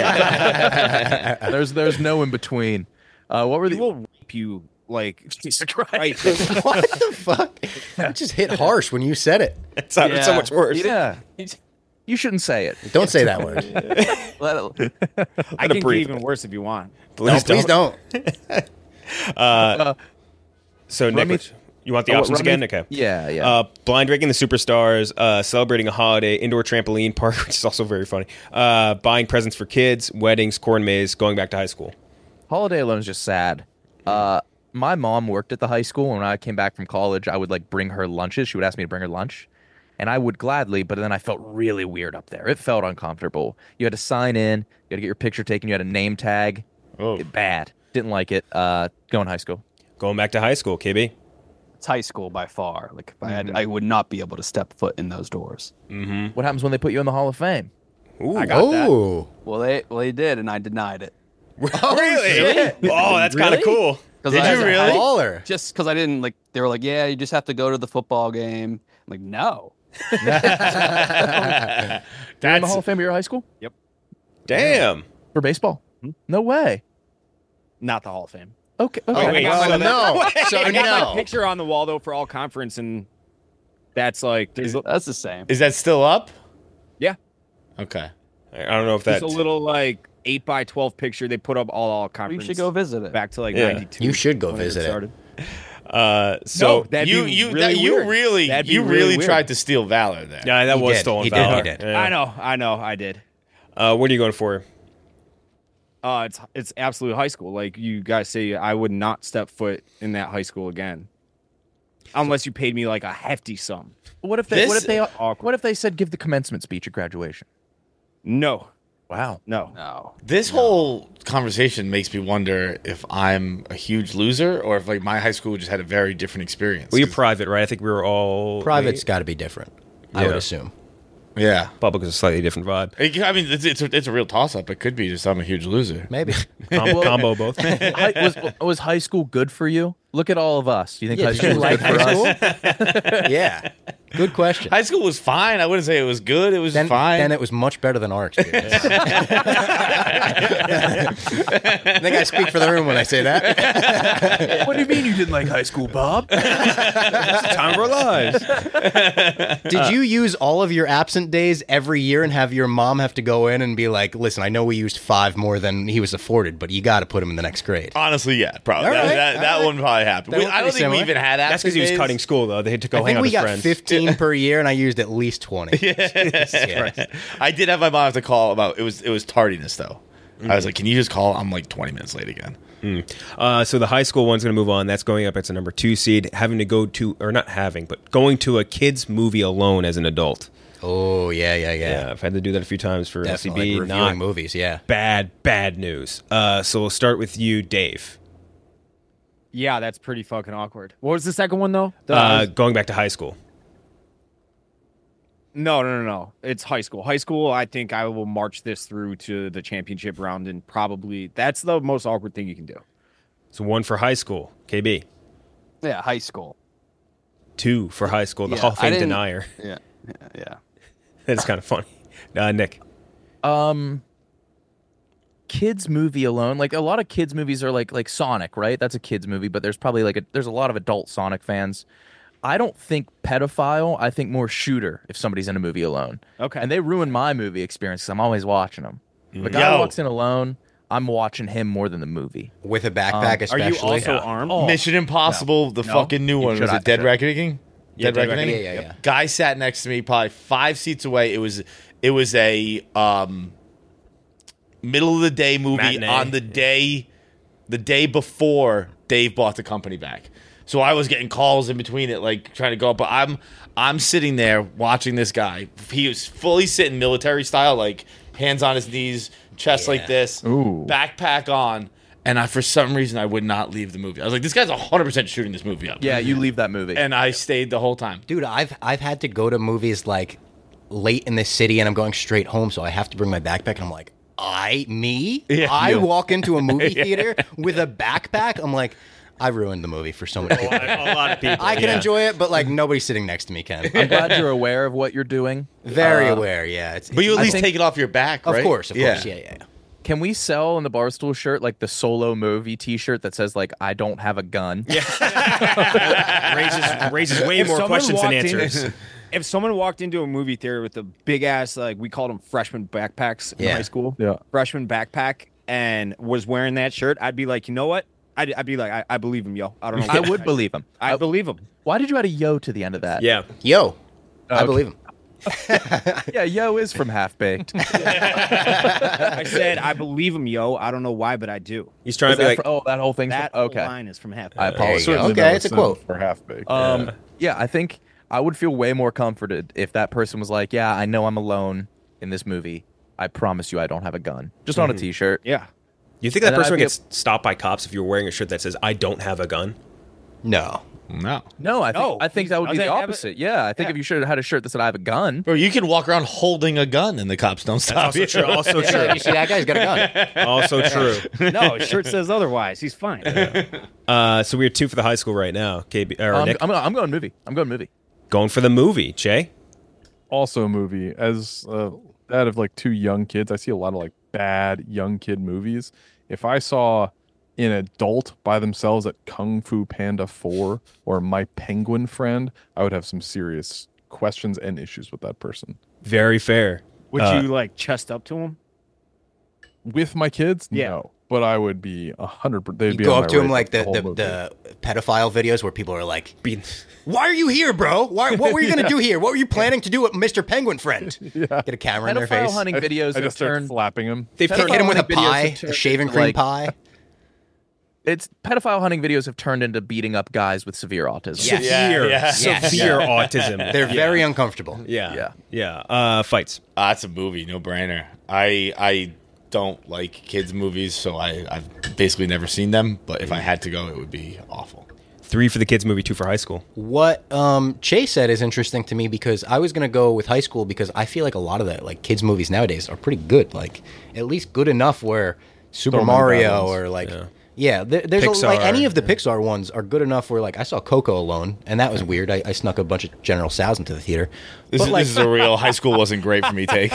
There's no in between. What were He the? will rape you like Jesus Christ. right. What the fuck? It just hit harsh when you said it. It sounded so much worse. Yeah. You shouldn't say it. Don't say that word. I can get brief. even worse if you want. No, please don't. So, Nick, you want the options again? Okay. Yeah. Blind ranking the superstars, celebrating a holiday, indoor trampoline park, which is also very funny. Buying presents for kids, weddings, corn maze, going back to high school. Holiday alone is just sad. My mom worked at the high school, and when I came back from college, I would like bring her lunches. She would ask me to bring her lunch, and I would gladly. But then I felt really weird up there. It felt uncomfortable. You had to sign in. You had to get your picture taken. You had a name tag. Bad. Didn't like it. Going high school. Going back to high school, KB. It's high school by far. Like if I had, I would not be able to step foot in those doors. What happens when they put you in the Hall of Fame? I got that. Well, they did, and I denied it. Really? Oh, that's kind of cool. Did you really? Baller. Just because I didn't like. They were like, "Yeah, you just have to go to the football game." I'm like, no. You're in the Hall of Fame of your high school Damn. for baseball? No way. Not the Hall of Fame. Okay. Oh, wait. Oh, no. So I got my no. picture on the wall though for all conference, and that's like there's That's the same. Is that still up? yeah, Okay. I don't know if there's that's a little like 8x12 picture they put up all You conference. should go visit it. back to like Yeah. 92. You should go whenever visit it. started. So that'd You be you really that, you weird. really That'd be you really really weird. tried to steal valor there. yeah, that He was did. stolen He did. valor. He did. Yeah. I know, I did. What are you going for? It's absolute high school. Like you guys say, I would not step foot in that high school again, unless you paid me like a hefty sum. What if they Awkward. what if they said give the commencement speech at graduation? No, Wow. no. No. This whole conversation makes me wonder if I'm a huge loser or if like my high school just had a very different experience. Well, you're 'Cause- private, right? I think we were all Private's got to be different. I would Yeah. assume. yeah. Public is a slightly different vibe. I mean, it's a real toss up. It could be just I'm a huge loser. Maybe. Combo both. Was high school good for you? Look at all of us. Do you think high Did school you was like good for high us? school? Yeah. Good question. High school was fine. I wouldn't say it was good. It was Then, fine. then it was much better than our experience. I think I speak for the room when I say that. What do you mean you didn't like high school, Bob? Time of our lives. Did you use all of your absent days every year and have your mom have to go in and be like, listen, I know we used 5 more than he was afforded, but you got to put him in the next grade? Honestly, yeah, probably. All right, That all right. one probably happened. That was I don't pretty think we similar. even had That's because he was absent cutting days. school, though. They had to go I hang think out we with his got friends. 15 per year, and I used at least 20. I did have my mom have to call about it was tardiness though. I was like, "Can you just call? I'm like 20 minutes late again." So the high school one's going to move on. That's going up. It's a number 2 seed. Having to go to, or not having, but going to a kids movie alone as an adult. Oh, yeah. Yeah, I've had to do that a few times for Definitely. SCB. Like Not reviewing movies, yeah. bad news. So we'll start with you, Dave. Yeah, that's pretty fucking awkward. What was the second one though? Going back to high school. No. It's high school. High school, I think I will march this through to the championship round, and probably that's the most awkward thing you can do. So 1 for high school, KB. Yeah, high school. 2 for high school, the Yeah, Hall of I Fame didn't- denier. Yeah. That's kind of funny. Nick. Kids movie alone, like a lot of kids movies are like Sonic, right? That's a kids movie, but there's probably there's a lot of adult Sonic fans. I don't think pedophile. I think more shooter if somebody's in a movie alone. Okay. And they ruin my movie experience because I'm always watching them. The guy Yo. who walks in alone, I'm watching him more than the movie. With a backpack, Are especially. you also armed? Mission Impossible, the fucking new one. should Was I- it Dead should. Reckoning? Dead Dead Reckoning. Reckoning, yeah. Guy sat next to me, probably 5 seats away. It was a middle of the day movie Matinee. on the day before Dave bought the company back. So I was getting calls in between it, like trying to go up. But I'm sitting there watching this guy. He was fully sitting military style, like hands on his knees, chest like this, Ooh. backpack on. And for some reason, I would not leave the movie. I was like, this guy's 100% shooting this movie up. Yeah, you leave that movie. And I stayed the whole time. Dude, I've had to go to movies like late in the city, and I'm going straight home, so I have to bring my backpack. And I'm like, me? Yeah, I you. walk into a movie theater with a backpack. I'm like, I ruined the movie for so many people. A lot of people. I can yeah. enjoy it, but like nobody sitting next to me can. I'm glad you're aware of what you're doing. Very aware, yeah. It's, But you at I least think- take it off your back, of right? course, yeah. Can we sell in the Barstool shirt like the solo movie T-shirt that says like I don't have a gun? raises way more someone questions than walked in- answers. If someone walked into a movie theater with a big ass, like we called them freshman backpacks in Yeah. high school, Yeah. freshman backpack, and was wearing that shirt, I'd be like, you know what? I'd be like, I believe him, yo. I don't know. I would believe him. I believe him. Why did you add a yo to the end of that? Yeah. Yo, I believe him. Yeah, yo is from Half Baked. I said, I believe him, yo. I don't know why, but I do. He's trying to be like, that whole thing. That Okay. line is from Half. I There you apologize. go. Certainly Okay, no it's a sin quote. for half baked. Yeah, I think I would feel way more comforted if that person was like, "Yeah, I know I'm alone in this movie. I promise you, I don't have a gun." Just on a T-shirt. Yeah. you think that And then person would I'd get stopped by cops if you were wearing a shirt that says "I don't have a gun"? No. No. No, I think No, I think that would be doesn't the have it- opposite. Yeah, I think Yeah. if you should have had a shirt that said "I have a gun." Bro, you can walk around holding a gun and the cops don't stop Also you. true. Also Yeah, true. you see that guy's got a gun. Also true. No, his shirt says otherwise. He's fine. So we're 2 for the high school right now. KB or Nick I'm going movie. I'm going movie. going for the movie. Jay. Also a movie. As that of like 2 young kids, I see a lot of like bad young kid movies. If I saw an adult by themselves at Kung Fu Panda 4 or My Penguin Friend, I would have some serious questions and issues with that person. Very fair. Would you like chest up to him? with my kids, Yeah. no. But I would be 100%. They'd You be go on up my to him radar like the whole movie. the pedophile videos where people are like, "Why are you here, bro? What were you going to do here? What were you planning to do with Mr. Penguin Friend?" Get a camera in their Pedophile face. hunting videos I have just start turned. flapping him. They've Hit turned him with a Pedophile videos pie, have turned a shaving into, cream like- pie. It's pedophile hunting videos have turned into beating up guys with severe autism. Yes. severe autism. They're very uncomfortable. Yeah. Fights. That's a movie, no brainer. I don't like kids movies, so I've basically never seen them. But if I had to go, it would be awful. 3 for the kids movie, 2 for high school. What Chase said is interesting to me because I was going to go with high school because I feel like a lot of the like kids movies nowadays are pretty good, like at least good enough where Super So many bad Mario ones. or like there's like Pixar, any of the Pixar ones are good enough where like I saw Coco alone and that was weird. I snuck a bunch of General Tso's into the theater. This is a real high school wasn't great for me take.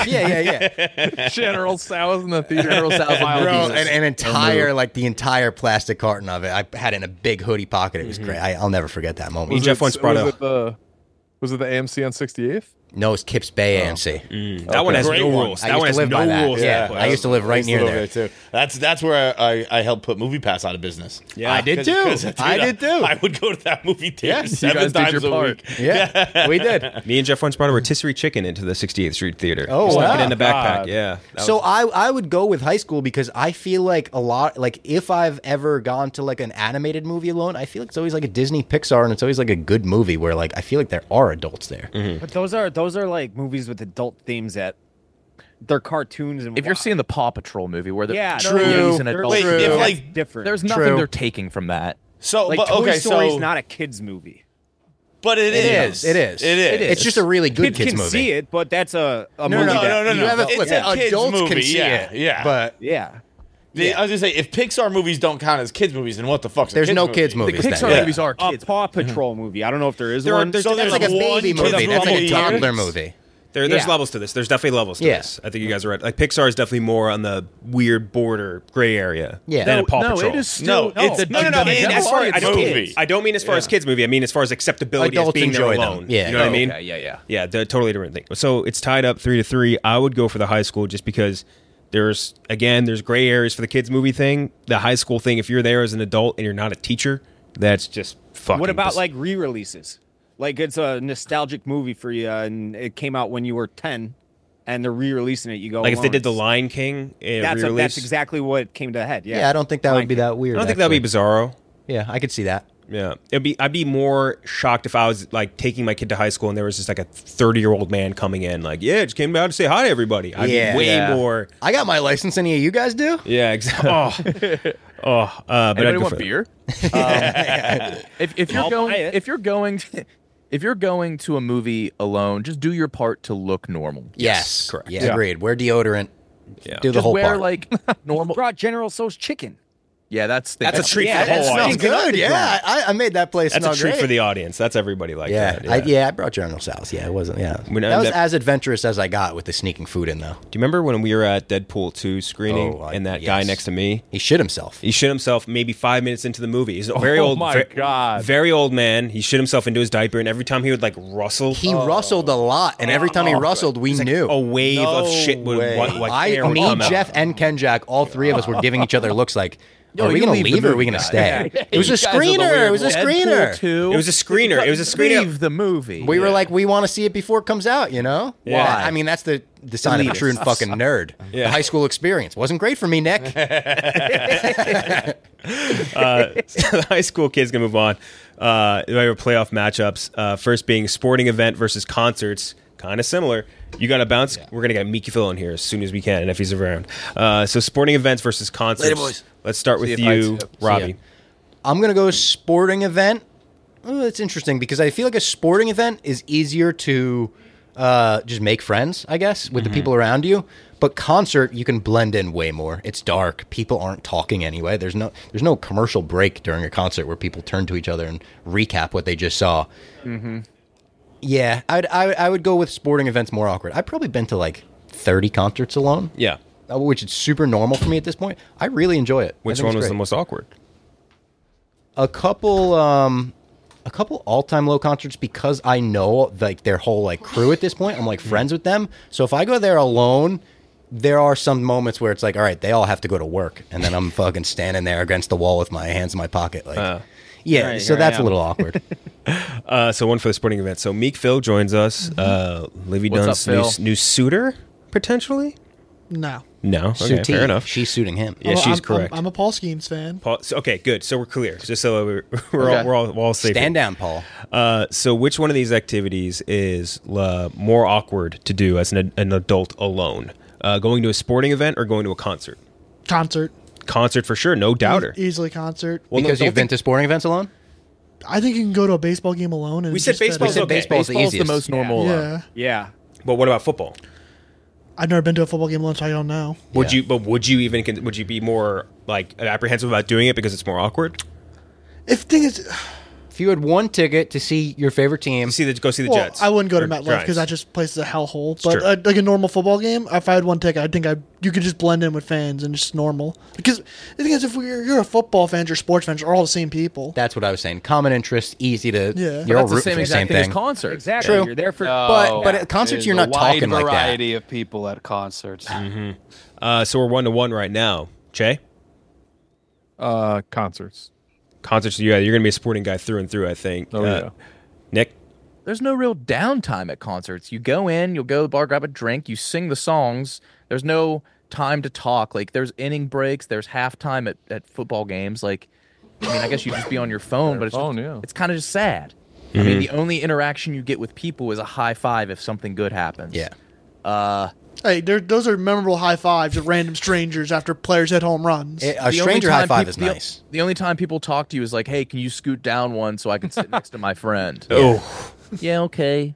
Yeah. General Tso's in the theater. General Tso's Wild Bro, Geese. an entire like the entire plastic carton of it. I had it in a big hoodie pocket. It was great. I'll never forget that moment. Me and Jeff once brought up. Was it the AMC on 68th? No, it's Kips Bay AMC. That one has Great no one. rules. I That used one to has live by no that. rules. Yeah, I used to live right near Live there. over too. That's where I helped put MoviePass out of business. Yeah. I did too. I did too. I would go to that movie theater 7 guys did times your a part. week. Yeah, we did. Me and Jeff once brought a rotisserie chicken into the 68th Street Theater. Oh, Stuck wow. it in the backpack. God. Yeah. That So was- I would go with high school because I feel like a lot like if I've ever gone to like an animated movie alone, I feel like it's always like a Disney Pixar and it's always like a good movie where like I feel like there are adults there. But those are like movies with adult themes that they're cartoons and If you're seeing the Paw Patrol movie where they're yeah, true, no, an they're- adult, Wait, they're- if, that's like, different. there's nothing True. they're taking from that. So, like but Toy okay, Story's so not a kids movie. but it is. It is. It's just a really good Kids kids can movie. see it, but that's a No, movie no, that You have a flip. It's a kids Adults movie, can see yeah, it. yeah. But yeah. I was gonna say if Pixar movies don't count as kids movies, then what the fuck's a there's kids no movie? kids The movies. Pixar then. movies are A kids. Paw Patrol movie. I don't know if there is There are- one. there's So there's That's like a one baby kids movie. That's like a movie. toddler movie. there's yeah. levels to this. There's definitely levels to Yeah. this. I think you guys are right. Like Pixar is definitely more on the weird border gray area Yeah. than a No, Paw no, Patrol. it is still No, it's a No. and As far, I don't movie. mean, I don't mean as far as kids movie. I mean as far as acceptability as Adults being there enjoy them. alone. Yeah. You know what I mean? Okay, yeah. Yeah, they're totally different thing. So it's tied up 3-3. I would go for the high school just because there's gray areas for the kids movie thing. The high school thing, if you're there as an adult and you're not a teacher, that's just fucking. What about like re-releases? Like it's a nostalgic movie for you, and it came out when you were 10, and they're re-releasing it. You go like if they alone. did the Lion King That's re-release? that's exactly what came to head. Yeah, Yeah, I don't think that would be that weird. I don't think that'd be actually. Bizarro. Yeah, I could see that. Yeah, I'd be more shocked if I was like taking my kid to high school and there was just like a 30-year-old man coming in, like, yeah, just came out to say hi to everybody. I'd Yeah. be way Yeah. more. I got my license. Any of you guys do? Yeah, exactly. But I'd Anybody go want for- beer? If you're I'll going, buy it. if you're going to a movie alone, just do your part to look normal. Yes, correct. Yeah, agreed. Wear deodorant. Yeah. Do the Just whole wear part. like normal. brought General Tso's chicken. Yeah, that's That's a treat Yeah, for the whole that's audience. Sounds good. Yeah, I made that place. That's a smell treat great. for the audience. That's everybody like Yeah, that. I brought General Tso's. Yeah, it wasn't. Yeah, When that was that- as adventurous as I got with the sneaking food in, though. Do you remember when we were at Deadpool 2 screening Oh, and that guy yes. next to me? He shit himself. He shit himself maybe 5 minutes into the movie. He's a very old, my God. very old man. He shit himself into his diaper, and every time he would like rustle, He rustled a lot, and every time he rustled, we knew. a wave of shit would way. air would me, come out. Jeff, and Kenjack, all three of us were giving each other looks like, Yo, are we you going to leave the leave or are we movie, going to guys. stay? It was a You guys are the screener. weird It was a ones. screener. Deadpool 2. It was a screener. It was a screener. Leave the movie. We were like, we want to see it before it comes out, you know? Yeah. I mean, that's the sign of a true fucking nerd. Yeah. The high school experience. Wasn't great for me, Nick. The high school kids gonna move on. We have playoff matchups. First being sporting event versus concerts. Kind of similar. You got to bounce. We're gonna get Miki Phil in here as soon as we can, and if he's around. So sporting events versus concerts. Later, boys. Let's start with ya, you, Fights. Robbie. See ya. I'm going to go sporting event. Oh, it's interesting because I feel like a sporting event is easier to just make friends, I guess, with the people around you. But concert, you can blend in way more. It's dark. People aren't talking anyway. There's no commercial break during a concert where people turn to each other and recap what they just saw. Mm-hmm. Yeah, I would go with sporting events more awkward. I've probably been to like 30 concerts alone, Yeah. which is super normal for me at this point. I really enjoy it. I Which think one it's was great. the most awkward? A couple all-time low concerts because I know like their whole like crew at this point. I'm like friends with them. So if I go there alone, there are some moments where it's like, all right, they all have to go to work, and then I'm fucking standing there against the wall with my hands in my pocket, like, yeah. Right, So here I that's a am. little awkward. So one for the sporting event. So Meek Phil joins us. Livy What's Dunn's up, Phil? new suitor, potentially? No. No. Okay, Suti, fair enough. She's suiting him. Yeah, she's correct. I'm a Paul Skeens fan. Paul, so, okay, good. So we're clear. Just so we're all safe. Stand down, Paul. So which one of these activities is more awkward to do as an adult alone? Going to a sporting event or going to a concert? Concert. Concert for sure, no doubter. Easily concert. Well, Because don't you've been to sporting events alone? I think you can go to a baseball game alone. And We said just that- baseball's okay. Baseball's the Baseball's the easiest. most normal. Yeah. Yeah. But what about football? I've never been to a football game alone, so I don't know. Would you be more like apprehensive about doing it because it's more awkward? If thing is, If you had one ticket to see your favorite team, Go see the well, Jets. I wouldn't go to Or MetLife Giants. because that just place is a hellhole. true. But like a normal football game, if I had one ticket, I think you could just blend in with fans and just normal. Because the thing is, if you're a football fan, or sports fans, are all the same people. that's what I was saying. Common interest, easy to. Yeah. You're all That's the rooting same for the exact same thing as thing. concerts. Exactly. True. You're there for. But at concerts, There's you're not a wide talking like that. variety of people at concerts. So we're 1-1 right now. Che? Concerts. Concerts, you're going to be a sporting guy through and through, I think. Oh, yeah. Nick? There's no real downtime at concerts. You go in, you'll go to the bar, grab a drink, you sing the songs. There's no time to talk. Like, there's inning breaks, there's halftime at football games. Like, I mean, I guess you'd just be on your phone, but it's kind of just sad. I mean, the only interaction you get with people is a high five if something good happens. Yeah. Hey, those are memorable high fives of random strangers after players hit home runs. A The only stranger time high five peop- is the- nice. The only time people talk to you is like, "Hey, can you scoot down one so I can sit next to my friend?" Oh. Yeah, okay.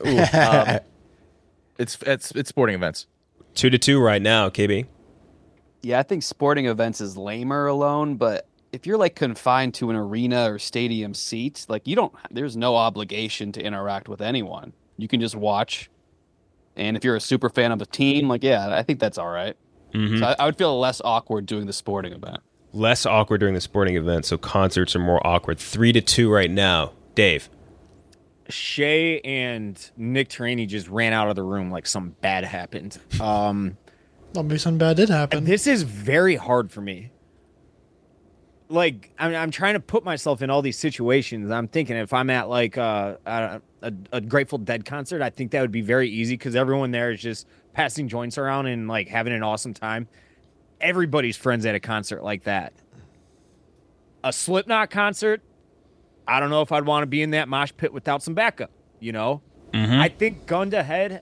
It's sporting events. 2-2 right now, KB. Yeah, I think sporting events is lamer alone, but if you're like confined to an arena or stadium seat, like there's no obligation to interact with anyone. You can just watch. And if you're a super fan of a team, like, yeah, I think that's all right. So I would feel less awkward doing the sporting event. Less awkward during the sporting event, so concerts are more awkward. 3-2 right now. Dave? Shay and Nick Taraney just ran out of the room like something bad happened. Maybe something bad did happen. This is very hard for me. Like, I'm trying to put myself in all these situations. I'm thinking if I'm at like a Grateful Dead concert, I think that would be very easy because everyone there is just passing joints around and like having an awesome time. Everybody's friends at a concert like that. A Slipknot concert, I don't know if I'd want to be in that mosh pit without some backup, you know? I think gun to head,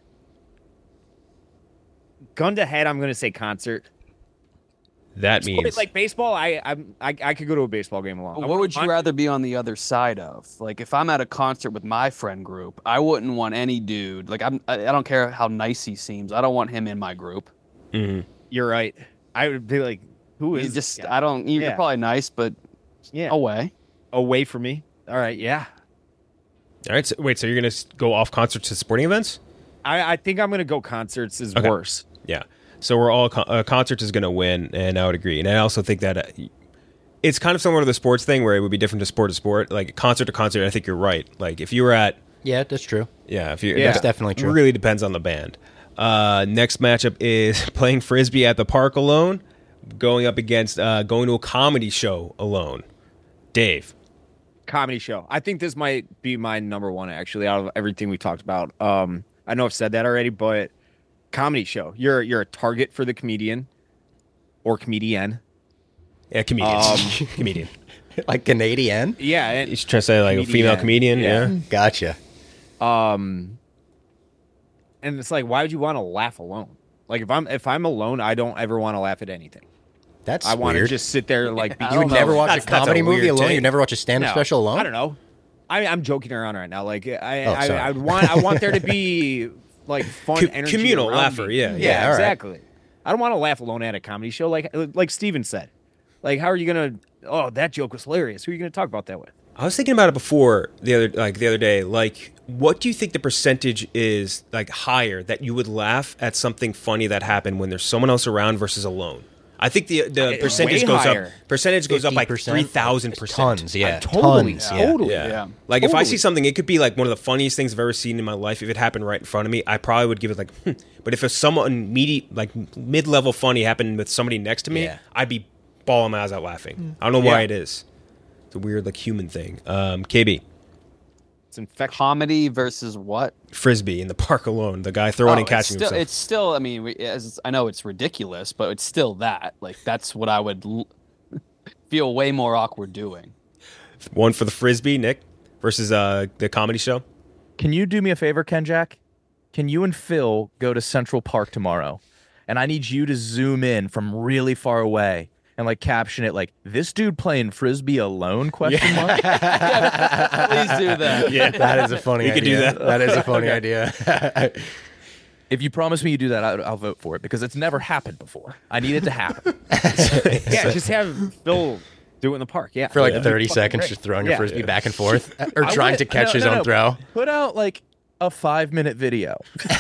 I'm going to say concert. That means... Like baseball, I could go to a baseball game alone. What would you rather be on the other side of? Like, if I'm at a concert with my friend group, I wouldn't want any dude. Like, I don't care how nice he seems. I don't want him in my group. You're right. I would be like, who is Just, this guy? you're Yeah. probably nice, but away. Away from me? All right, yeah. All right, so you're going to go off concerts to sporting events? I think I'm going to go concerts is Okay. worse. Yeah. So we're all concerts is going to win, and I would agree. And I also think that it's kind of similar to the sports thing, where it would be different to sport. Like concert to concert, I think you're right. Like if you were at, Yeah, that's true. That's definitely true. It really depends on the band. Next matchup is playing frisbee at the park alone, going up against going to a comedy show alone. Dave. Comedy show. I think this might be my number one, actually, out of everything we talked about. I know I've said that already, but comedy show. You're a target for the comedian or comedian. Yeah, comedian. Comedian. Like Canadian? Yeah. And, He's trying to say like a female comedian. Yeah. Gotcha. and it's like, why would you want to laugh alone? Like if I'm alone, I don't ever want to laugh at anything. That's I want to weird. just sit there like be You would never watch a comedy movie weird alone? take. You never watch a stand-up special alone? I don't know. I'm joking around right now. Like sorry. I want there to be like fun energy, communal around laughter. me. Yeah. Yeah, all right. exactly. I don't want to laugh alone at a comedy show. Like Steven said. Like, how are you gonna? Oh, that joke was hilarious. Who are you gonna talk about that with? I was thinking about it before the other day. Like, what do you think the percentage is like higher that you would laugh at something funny that happened when there's someone else around versus alone? I think the It's percentage way goes higher. up. Percentage goes up like 50%? 3,000%. Tons, yeah. Totally, Tons, yeah. totally. Yeah. Like if I see something, it could be like one of the funniest things I've ever seen in my life. If it happened right in front of me, I probably would give it like, But if it's someone mid-level funny happened with somebody next to me, Yeah. I'd be bawling my eyes out laughing. I don't know why it is. It's a weird like human thing. KB. It's infectious. Comedy versus what? Frisbee in the park alone. The guy throwing and it's catching still, himself. It's still. I mean, I know it's ridiculous, but it's still that. Like that's what I would feel way more awkward doing. One for the Frisbee, Nick, versus the comedy show. Can you do me a favor, Ken Jack? Can you and Phil go to Central Park tomorrow? And I need you to zoom in from really far away and like caption it like this dude playing Frisbee alone? Question mark. Please do that. Yeah, That is a funny idea. could do that. That is a funny idea. If you promise me you do that, I'll vote for it because it's never happened before. I need it to happen. Yeah, just have Phil do it in the park. Yeah. For like Yeah. 30 Fucking seconds, great. just throwing your Yeah. Frisbee back and forth. Or I trying would- to catch no, his no, own no. throw. Put out like a 5-minute video.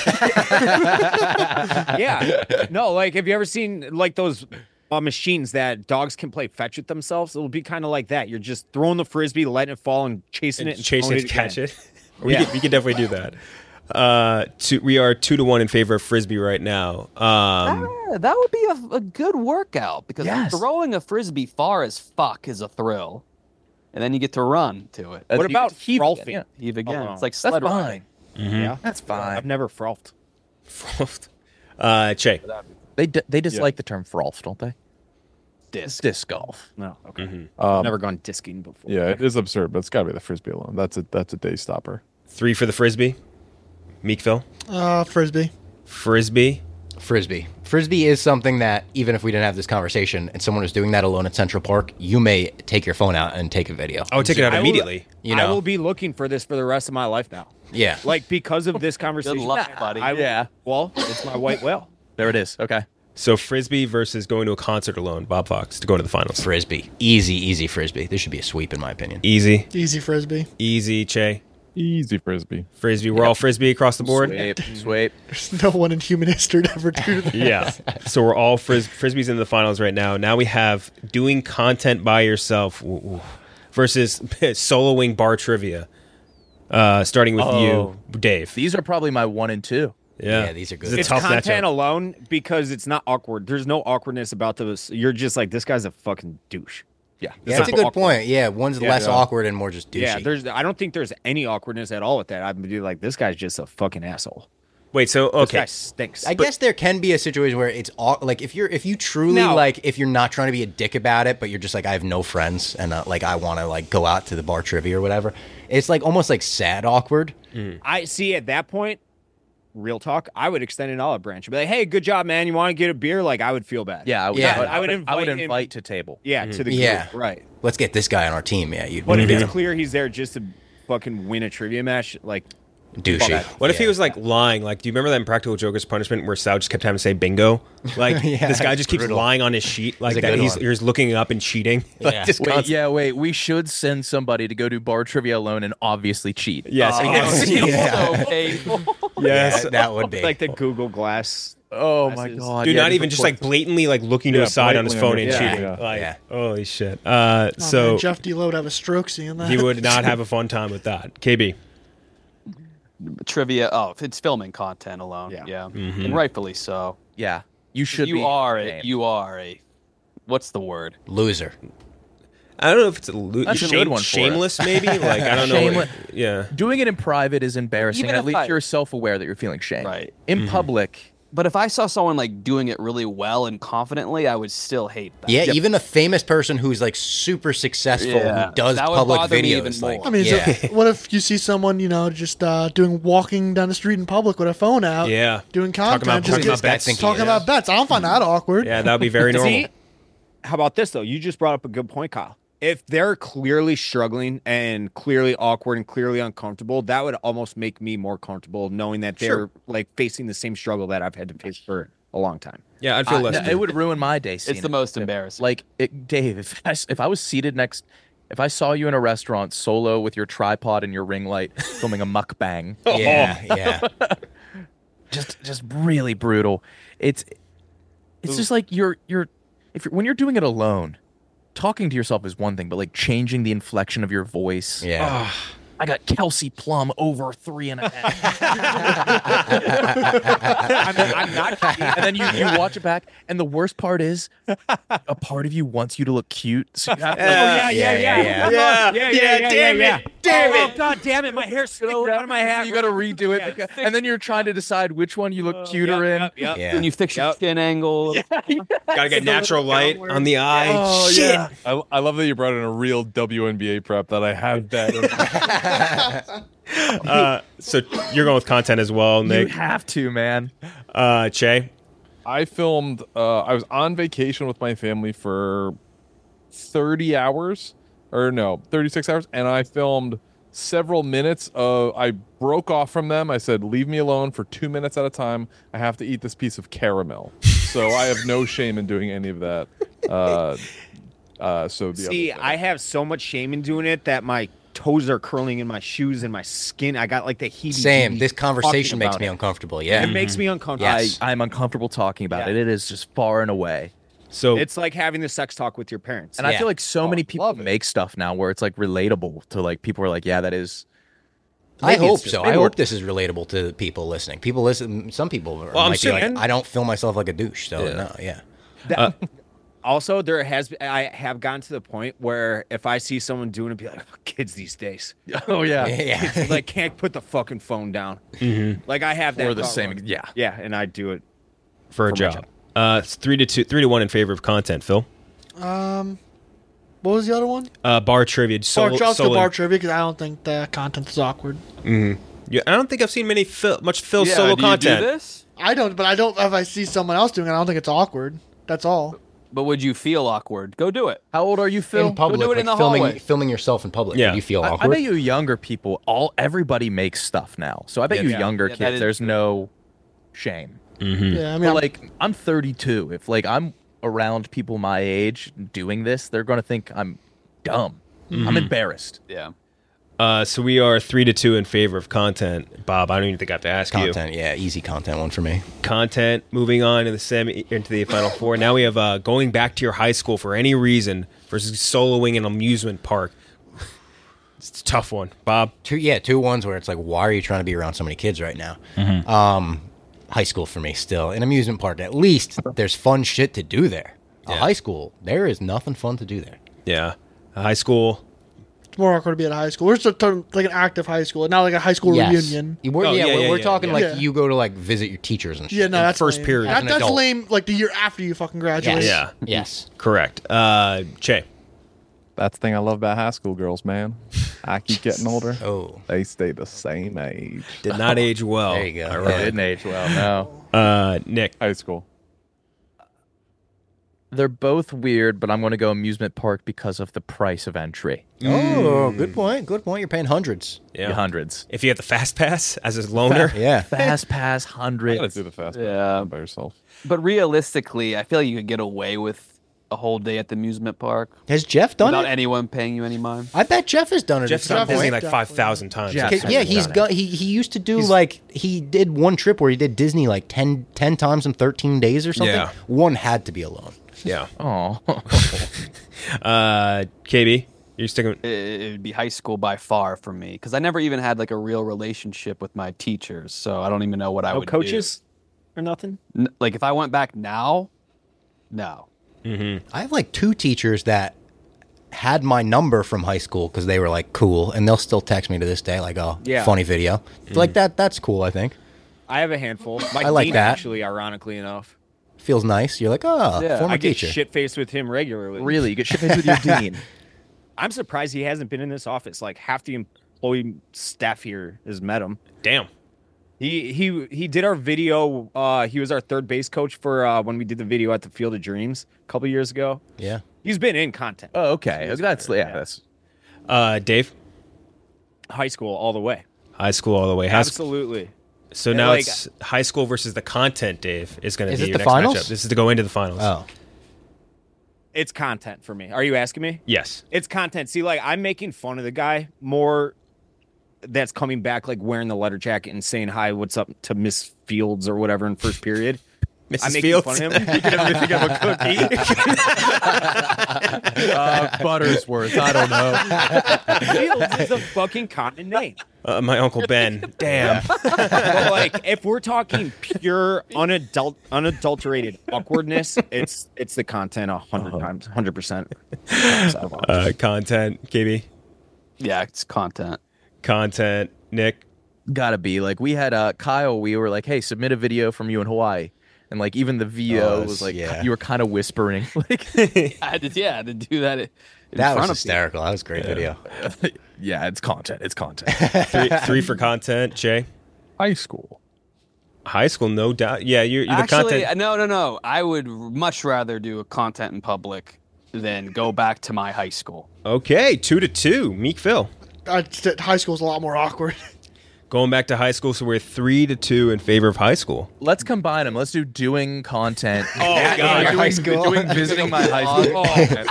Yeah. No, like have you ever seen like those machines that dogs can play fetch with themselves? It'll be kind of like that. You're just throwing the Frisbee, letting it fall and chasing it and Chasing throwing it to catch again. it. We could definitely do that. We are 2-1 in favor of Frisbee right now. That would be a good workout because Yes. throwing a Frisbee far as fuck is a thrill, and then you get to run to it. What about heave frolfing? again? Heave again. Oh, It's like That's sled riding. fine. Yeah. That's fine. I've never frolfed. Che. They dislike the term frolf, don't they? Disc. Disc golf. No. Okay. Um, I've never gone disking before. yeah, it is absurd, but it's got to be the Frisbee alone. That's a day stopper. 3 for the Frisbee. Meekville. Frisbee. Frisbee. Frisbee. Frisbee is something that, even if we didn't have this conversation and someone was doing that alone at Central Park, you may take your phone out and take a video. I would take it out I will- immediately. You I know. will be looking for this for the rest of my life now. Yeah. Like because of this conversation. luck, buddy. Yeah. Well, it's my white whale. There it is. Okay. So Frisbee versus going to a concert alone. Bob Fox to go to the finals. Frisbee. Easy Frisbee. This should be a sweep, in my opinion. Easy. Easy Frisbee. Easy, Che. Easy Frisbee. Frisbee. We're all Frisbee across the board. Sweep. There's no one in human history to ever do that. Yeah. So we're all Frisbees in the finals right now. Now we have doing content by yourself versus soloing bar trivia. Starting with you, Dave. These are probably my 1 and 2. Yeah, these are good. This is It's a tough content matchup. alone because it's not awkward. There's no awkwardness about this. You're just like, this guy's a fucking douche. Yeah. Yeah, that's a good point. Yeah, one's less Yeah. awkward and more just douchey. Yeah, I don't think there's any awkwardness at all with that. I'd be like, this guy's just a fucking asshole. Wait, so This okay. guy stinks. I guess there can be a situation where it's like if you truly No. like if you're not trying to be a dick about it, but you're just like I have no friends and like I want to like go out to the bar trivia or whatever. It's like almost like sad awkward. I see at that point, real talk, I would extend an olive branch. I'd be like, hey, good job, man. You want to get a beer? Like, I would feel bad. Yeah. I would, Yeah. I would invite him- invite to table. Yeah, to the group. Yeah. Right. Let's get this guy on our team. Yeah, you'd But if be it's clear he's there just to fucking win a trivia match, like, douchey. What if he Yeah. was like lying? Like, do you remember that in Practical Joker's Punishment where Sal just kept having to say bingo? Like, Yeah, this guy just keeps brutal. lying on his sheet like a that. good He's one. looking up and cheating. Like, Yeah. just Wait, constant- wait. We should send somebody to go do bar trivia alone and obviously cheat. Yes, yes, Yeah. So painful. yes. Yeah, that would be. like the Google Glass. Oh my Glasses. god. Dude, yeah, not even just like blatantly like looking to Yeah, his side on his phone and blatantly on cheating. your phone, Like, yeah. holy shit. Oh, So man, Jeff D. Lowe would have a stroke seeing that. he would not have a fun time with that. KB. Trivia. Oh, it's filming content alone. Yeah. Yeah. Mm-hmm. And rightfully so. Yeah. You should You be are ashamed. you are a. What's the word? Loser. I don't know if it's That's a good one for it. shameless, maybe. Like I don't know. Shameless. Yeah. Doing it in private is embarrassing. Even And at if least I- you're self-aware that you're feeling shame. Right. In public, But if I saw someone like doing it really well and confidently, I would still hate that. Yeah, even a famous person who's like super successful Yeah. who does That would public bother me videos. even like, more. I mean, yeah. so what if you see someone, just doing walking down the street in public with a phone out, Yeah. doing Talking content, about just bets. talking about bets? I don't find that awkward. Yeah, that would be very normal. See, how about this though? You just brought up a good point, Kyle. If they're clearly struggling and clearly awkward and clearly uncomfortable, that would almost make me more comfortable knowing that they're Sure. like facing the same struggle that I've had to face for a long time. Yeah, I'd feel less. it would ruin my day. It's the most embarrassing. Like, Dave, if I was seated next, if I saw you in a restaurant solo with your tripod and your ring light filming a mukbang, yeah. just really brutal. It's just like you're when you're doing it alone, talking to yourself is one thing, but like changing the inflection of your voice. Yeah. I got Kelsey Plum over 3.5. I'm not kidding. And then you watch it back, and the worst part is, a part of you wants you to look cute. So you have to, Yeah. Damn it! Oh, God damn it! My hair's sticking out of my hat. You got to redo it, and then you're trying to decide which one you look cuter in. Yeah. And you fix your skin angle. Gotta get natural light on the eye. Oh, Shit. yeah. I love that you brought in a real WNBA prep that I have that. So you're going with content as well, You Nick. have to, man. Che. I filmed. I was on vacation with my family for 30 hours, or no, 36 hours, and I filmed several minutes of. I broke off from them. I said, "Leave me alone for 2 minutes at a time. I have to eat this piece of caramel." So I have no shame in doing any of that. See, I have so much shame in doing it that my toes are curling in my shoes and my skin. I got like the heat. Same. This conversation makes me uncomfortable. Yeah. It makes me uncomfortable. Yes. I'm uncomfortable talking about it. It is just far and away. So It's like having the sex talk with your parents. And I feel like so many people make stuff now where it's like relatable to like people are like, yeah, that is. I Maybe hope it's just- so. I maybe hope this is relatable to people listening. People listen. Some people I'm might be sure, like, man. I don't feel myself like a douche. So Yeah. no, yeah. Also, I have gotten to the point where if I see someone doing it, be like, kids these days. Oh yeah. Yeah. Kids, like can't put the fucking phone down. Like I have that. Or the thought same. run. Yeah. Yeah, and I do it. for a my job. It's 3-1 in favor of content. Phil. What was the other one? Bar trivia. Bar, I'll go bar trivia because I don't think the content is awkward. Yeah, I don't think I've seen much Phil Yeah, solo do you content. do this? I don't, but I don't. If I see someone else doing it, I don't think it's awkward. That's all. But would you feel awkward? Go do it. How old are you, Phil? In public, do it like in the filming, hallway. filming yourself in public. Yeah. Do you feel I awkward? bet you younger people, everybody makes stuff now. So I bet you younger Yeah, that kids, is there's no shame. Yeah, I mean, But like, I'm 32. If like I'm around people my age doing this, they're gonna think I'm dumb. I'm embarrassed. Yeah. So we are 3-2 in favor of content. Bob, I don't even think I have to ask you. Content, yeah, easy content one for me. Content. Moving on to into the final four. Now we have going back to your high school for any reason versus soloing an amusement park. It's a tough one, Bob. Two ones where it's like, why are you trying to be around so many kids right now? High school for me still. An amusement park, at least there's fun shit to do there. Yeah. A high school, there is nothing fun to do there. Yeah, high school. it's more awkward to be at a high school. We're just like an active high school, not like a high school reunion. We're talking like Yeah. you go to like visit your teachers and shit. Yeah, no, that's first lame. period. As an That's adult. lame. Like the year after you fucking graduate. Yes. Yeah. Yes. Correct. Che. That's the thing I love about high school girls, man. I keep getting older. Oh. They stay the same age. Did not age well. There you go. All Yeah. right. Didn't age well. No. Nick. High school. They're both weird, but I'm going to go amusement park because of the price of entry. Oh, good point. Good point. You're paying hundreds. Yeah. Hundreds. If you have the fast pass as a loner. Yeah. Fast pass, I gotta hundreds. do the fast Yeah. by yourself. But realistically, I feel like you could get away with a whole day at the amusement park Has Jeff done without it? anyone paying you any mind. I bet Jeff has done it. Jeff's at done some Disney point. like 5,000 times. Jeff. Yeah, he's got. He used to do he did one trip where he did Disney like 10 times in 13 days or something. Yeah. One had to be alone. Yeah. Oh. KB, you're sticking. It would be high school by far for me because I never even had like a real relationship with my teachers, so I don't even know what I No would coaches or nothing. do. Like if I went back now, no. I have like two teachers that had my number from high school because they were like cool, and they'll still text me to this day like, "Oh, Yeah. funny video." Like that. That's cool. I think I have a handful. My I like dean, that. actually, ironically enough. feels nice. You're like, oh, Yeah, former I get teacher. shit faced with him regularly. Really? You get shit faced with your dean? I'm surprised he hasn't been in this office. Like half the employee staff here has met him. Damn. He did our video. He was our third base coach for when we did the video at the Field of Dreams a couple years ago. Yeah. He's been in content. Oh, okay. That's Dave. High school all the way. High school all the way. High school. Absolutely. So Yeah, now like- it's high school versus the content. Dave is going to Is be it your the next finals? matchup. This is to go into the finals. Oh. It's content for me. Are you asking me? Yes. It's content. See, like I'm making fun of the guy more that's coming back like wearing the letter jacket and saying hi, what's up to Miss Fields or whatever in first period. I'm Mrs. making Fields. fun of him. You can have think of a cookie. Buttersworth. I don't know. Fields is a fucking common name. My Uncle Ben. Damn. But like, if we're talking pure unadulterated awkwardness, it's the content 100 times, 100%. Content, KB. Yeah, it's content. Content, Nick. Gotta be like we had Kyle. We were like, hey, submit a video from you in Hawaii, and like even the VO was like you were kind of whispering. Like, I had to do that. In That front was of hysterical. That was a great video. yeah, it's content. It's content. Three for content, Jay. High school. High school, no doubt. Yeah, you're the Actually, content. no. I would much rather do a content in public than go back to my high school. Okay, 2-2. Meek Phil. High school's a lot more awkward. Going back to high school, so we're 3-2 in favor of high school. Let's combine them. Let's do doing content. Oh, God. Doing, high school. doing visiting my high school.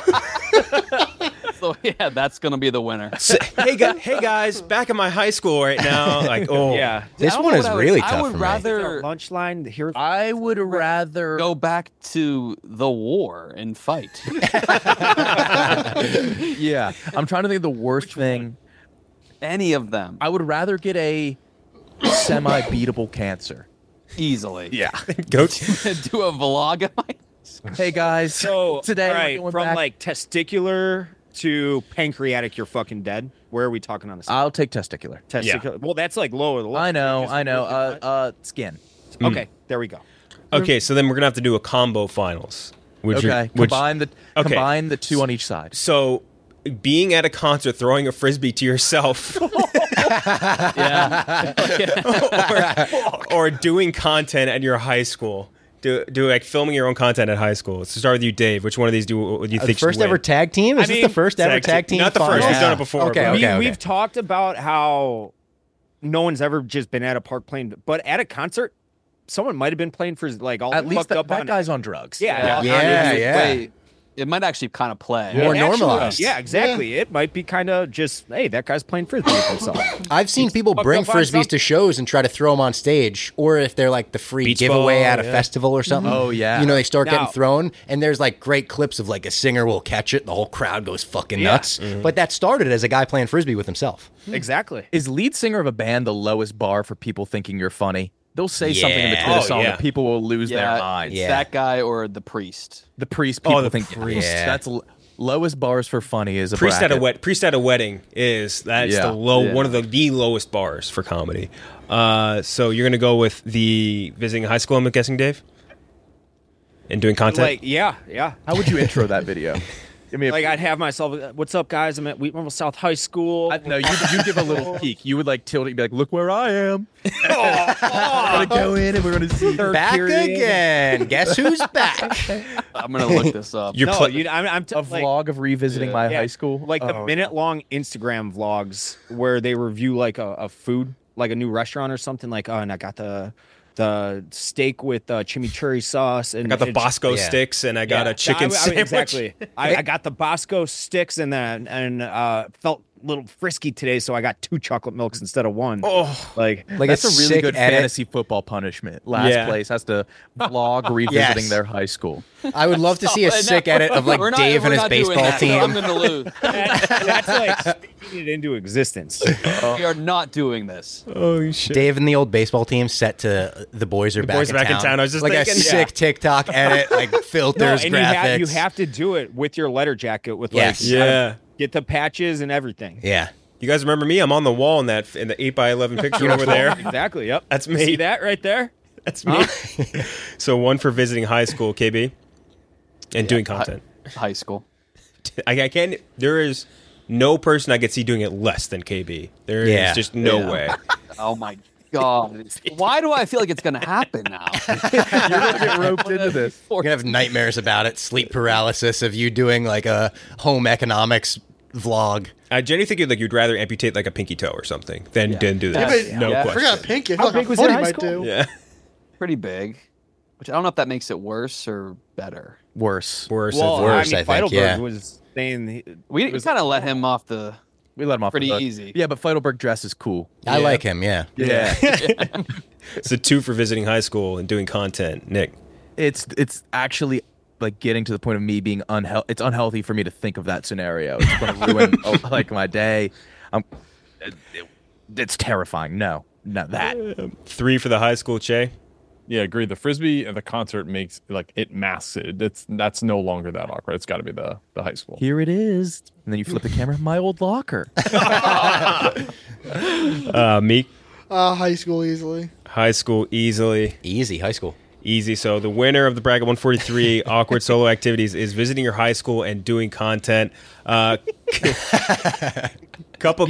So yeah, that's gonna be the winner. So, hey guys, back in my high school right now. Like, oh Yeah. This I don't one know is what really I tough would for me. rather Lunch line here. I would rather go back to the war and fight. Yeah, I'm trying to think of the worst thing. Any of them I would rather get a semi-beatable cancer. easily. Yeah. go. Do a vlog. Hey guys, So today all we're right, going from back- like testicular to pancreatic, you're fucking dead. Where are we talking on this? I'll take testicular. Testicular. Well, that's like lower. The I know. Skin. Okay, there we go. Okay, so then we're gonna have to do a combo finals. Which Okay, combine the two on each side. So, being at a concert, throwing a frisbee to yourself, or doing content at your high school. Do like filming your own content at high school. Let's start with you, Dave. Which one of these do you The think first should ever win? tag team? Is I this mean, the first ever tag team? Not the first. finals? We've done it before. Okay, but- okay. We've talked about how no one's ever just been at a park playing, but at a concert, someone might have been playing for like all At least fucked that, up that on. guy's on drugs. Yeah, Yeah. Wait, it might actually kind of play. More Actually, normalized. Yeah, exactly. It might be kind of just, hey, that guy's playing frisbee with himself. I've seen people fucked bring up on frisbees something. to shows and try to throw them on stage, or if they're like the free Beach giveaway ball, at a yeah. festival or something. Oh, yeah. You know, they start Now- getting thrown, and there's like great clips of like a singer will catch it, the whole crowd goes fucking Yeah. nuts. But that started as a guy playing frisbee with himself. Exactly. Is lead singer of a band the lowest bar for people thinking you're funny? They'll say something in between Yeah. the song Oh, yeah. that people will lose their Yeah, minds. it's Yeah. that guy or the priest. The priest, people the think priest. Yeah. that's lowest bars for funny is a Priest at bracket. Priest at a wedding is that's Yeah. the low Yeah. one of the lowest bars for comedy. So you're gonna go with the visiting high school, I'm guessing, Dave, and doing content. Like, yeah. How would you intro that video? Give me a Like I'd have myself, what's up, guys? I'm at Wheatmore South High School. no, you give a little peek. You would like tilt it and be like, look where I am. We're gonna go in and we're gonna see. Back again. Guess who's back? I'm gonna look this up. You're no, pla- I'm A like, vlog of revisiting my yeah, high school. like the Oh, minute-long Instagram vlogs where they review like a food, like a new restaurant or something. Like, oh, and I got the steak with chimichurri sauce, and I got the it's- Bosco yeah. sticks, and I got a chicken sandwich. Exactly. I got the Bosco sticks and felt a little frisky today, so I got 2 chocolate milks instead of 1. Oh, Like, Like that's a really sick good edit. fantasy football punishment. Last Yeah. place has to vlog revisiting Yes. their high school. I would love to see a sick edit of like We're not- Dave we're and his not doing baseball that, so I'm team. gonna lose. that's like speaking it into existence. We are not doing this. oh shit! Dave and the old baseball team set to the boys are back Boys in Back in town. Town. I was just like thinking, a sick TikTok edit, like No, filters, and graphics. you have to do it with your letter jacket with Yes. like Yeah. get the patches and everything. Yeah. You guys remember me? I'm on the wall in the 8x11 picture over there. Exactly. Yep. That's me. See that right there? That's me. So one for visiting high school, KB, and doing content. High school. I can't. There is no person I could see doing it less than KB. There is Yeah. just no Yeah. way. Oh my god! Why do I feel like it's gonna happen now? You're gonna get roped into this. You're gonna have nightmares about it, sleep paralysis of you doing like a home economics vlog. I genuinely think you'd rather amputate like a pinky toe or something than do that. Yeah, but- no yeah. I question. forgot Pinky. I How feel like big a was funny your high might school? do. Yeah, Pretty big. Which I don't know if that makes it worse or better. Worse. worse. Well, worse, I I mean, think, Feidelberg yeah. was saying We kind of let him off the. We let him off Pretty the hook. easy. Yeah, but Feidelberg dress is cool. I like him, yeah. Yeah. It's a 2 for visiting high school and doing content. Nick, It's actually like getting to the point of me being unhealthy. It's unhealthy for me to think of that scenario. It's going to ruin like my day. It's terrifying. No, not that. 3 for the high school, Che. Yeah, agree. The Frisbee and the concert makes it masks it. That's no longer that awkward. It's got to be the high school. Here it is. And then you flip the camera. My old locker. Meek. High school easily. High school easily. Easy, high school. Easy. So the winner of the Bracket 143 awkward solo activities is visiting your high school and doing content. Couple.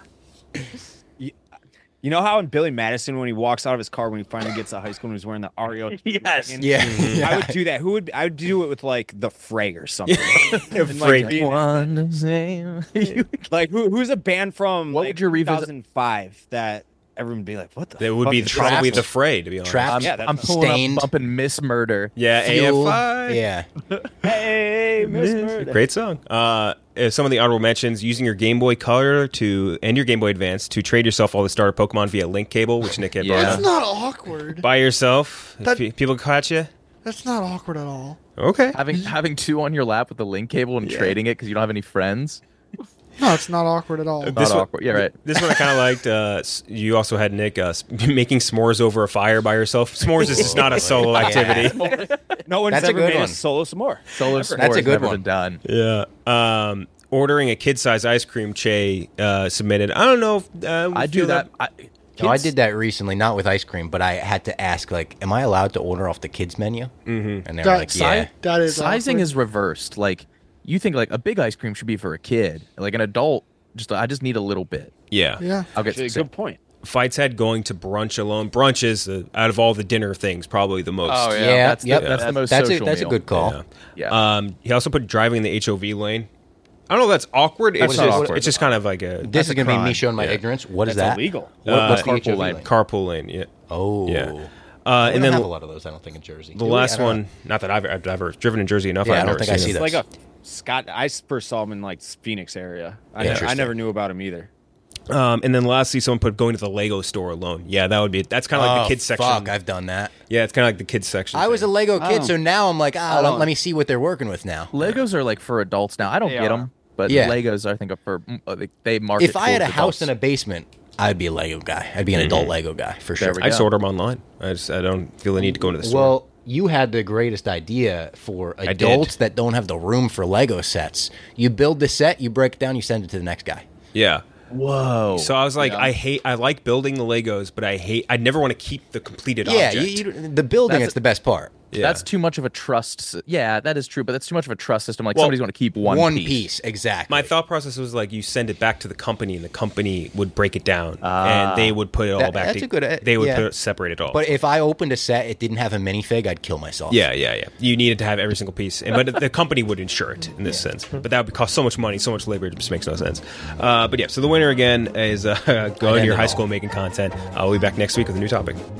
You know how in Billy Madison when he walks out of his car when he finally gets to high school and he's wearing the REO? Yes. Yeah. I would do that. I would do it with like the Fray or something. Fray. Like who's a band from What would you revisit? 2005 that everyone would be like, what the It would fuck be is probably this? the Fray, to be honest. Traps. Yeah, that's I'm pulling Stained. up bumping Miss Murder. Yeah, Fuel. AFI. Yeah. Hey, Miss Murder. Great song. Some of the honorable mentions: using your Game Boy Color and your Game Boy Advance to trade yourself all the starter Pokemon via link cable, which Nick had brought That's up. not awkward. By yourself. That- People catch you. That's not awkward at all. Okay. Having 2 on your lap with the link cable and trading it because you don't have any friends. No, it's not awkward at all. Not This one- awkward. Yeah, right. This one I kind of liked. You also had Nick making s'mores over a fire by yourself. S'mores is just not a solo activity. No one's That's a ever good made one. a solo s'more. Solo That's a s'mores good never one. been done. Yeah. Ordering a kid-size ice cream, Che submitted. I don't know if I do that. No, I did that recently, not with ice cream, but I had to ask, like, am I allowed to order off the kids menu? Mm-hmm. And they were like, yeah. That is Sizing awkward. is reversed. Like you think like a big ice cream should be for a kid. Like an adult, I just need a little bit. Yeah. Yeah. I'll get Actually, sick. good point. Fights had going to brunch alone. Brunch is, out of all the dinner things, probably the most. Oh, Yeah, That's yep. the most That's social a meal. good call. Yeah. He also put driving in the HOV lane. I don't know if that's awkward. It's That's not just, awkward. it's just kind of like a This is going to be me crime. showing my Yeah. ignorance. What is That's that? illegal. What's the carpool HOV lane. carpool lane. Yeah. Oh. Yeah. We And don't then have a lot of those, I don't think, in Jersey. the Do we? last I don't one, know. not that I've ever driven in Jersey enough. Yeah, I've I don't never think I seen see it. that. It's like a Scott. I first saw him in like Phoenix area. I Interesting. never knew about him either. And then lastly, someone put going to the Lego store alone. Yeah, that's kind of like the kids section. Fuck, I've done that. Yeah, it's kind of like the kids section. I was a thing. Lego kid, Oh. so now I'm like, Hold on. let me see what they're working with now. Legos are like for adults now. I don't They get are. them, but Yeah. Legos I think are for they market. If I had a towards house adults. in a basement, I'd be a Lego guy. I'd be an adult Lego guy for sure. we I just go. order them online. I don't feel the need to go into the store. Well, you had the greatest idea for did. adults that don't have the room for Lego sets. You build the set, you break it down, you send it to the next guy. yeah. Whoa. So I was like, I like building the Legos, but I'd never want to keep the completed Yeah, object. the building That's- is the best part. Yeah. That's too much of a trust. Yeah, that is true, but that's too much of a trust system. Like Well, somebody's going to keep one piece, exactly. My thought process was like you send it back to the company, and the company would break it down, and they would put it all That- back. that's a good- They would yeah. separate it all. But if I opened a set, it didn't have a minifig, I'd kill myself. yeah. You needed to have every single piece, but the company would insure it in this sense. But that would cost so much money, so much labor, it just makes no sense. But yeah, so the winner again is go into your high school making content. We'll be back next week with a new topic.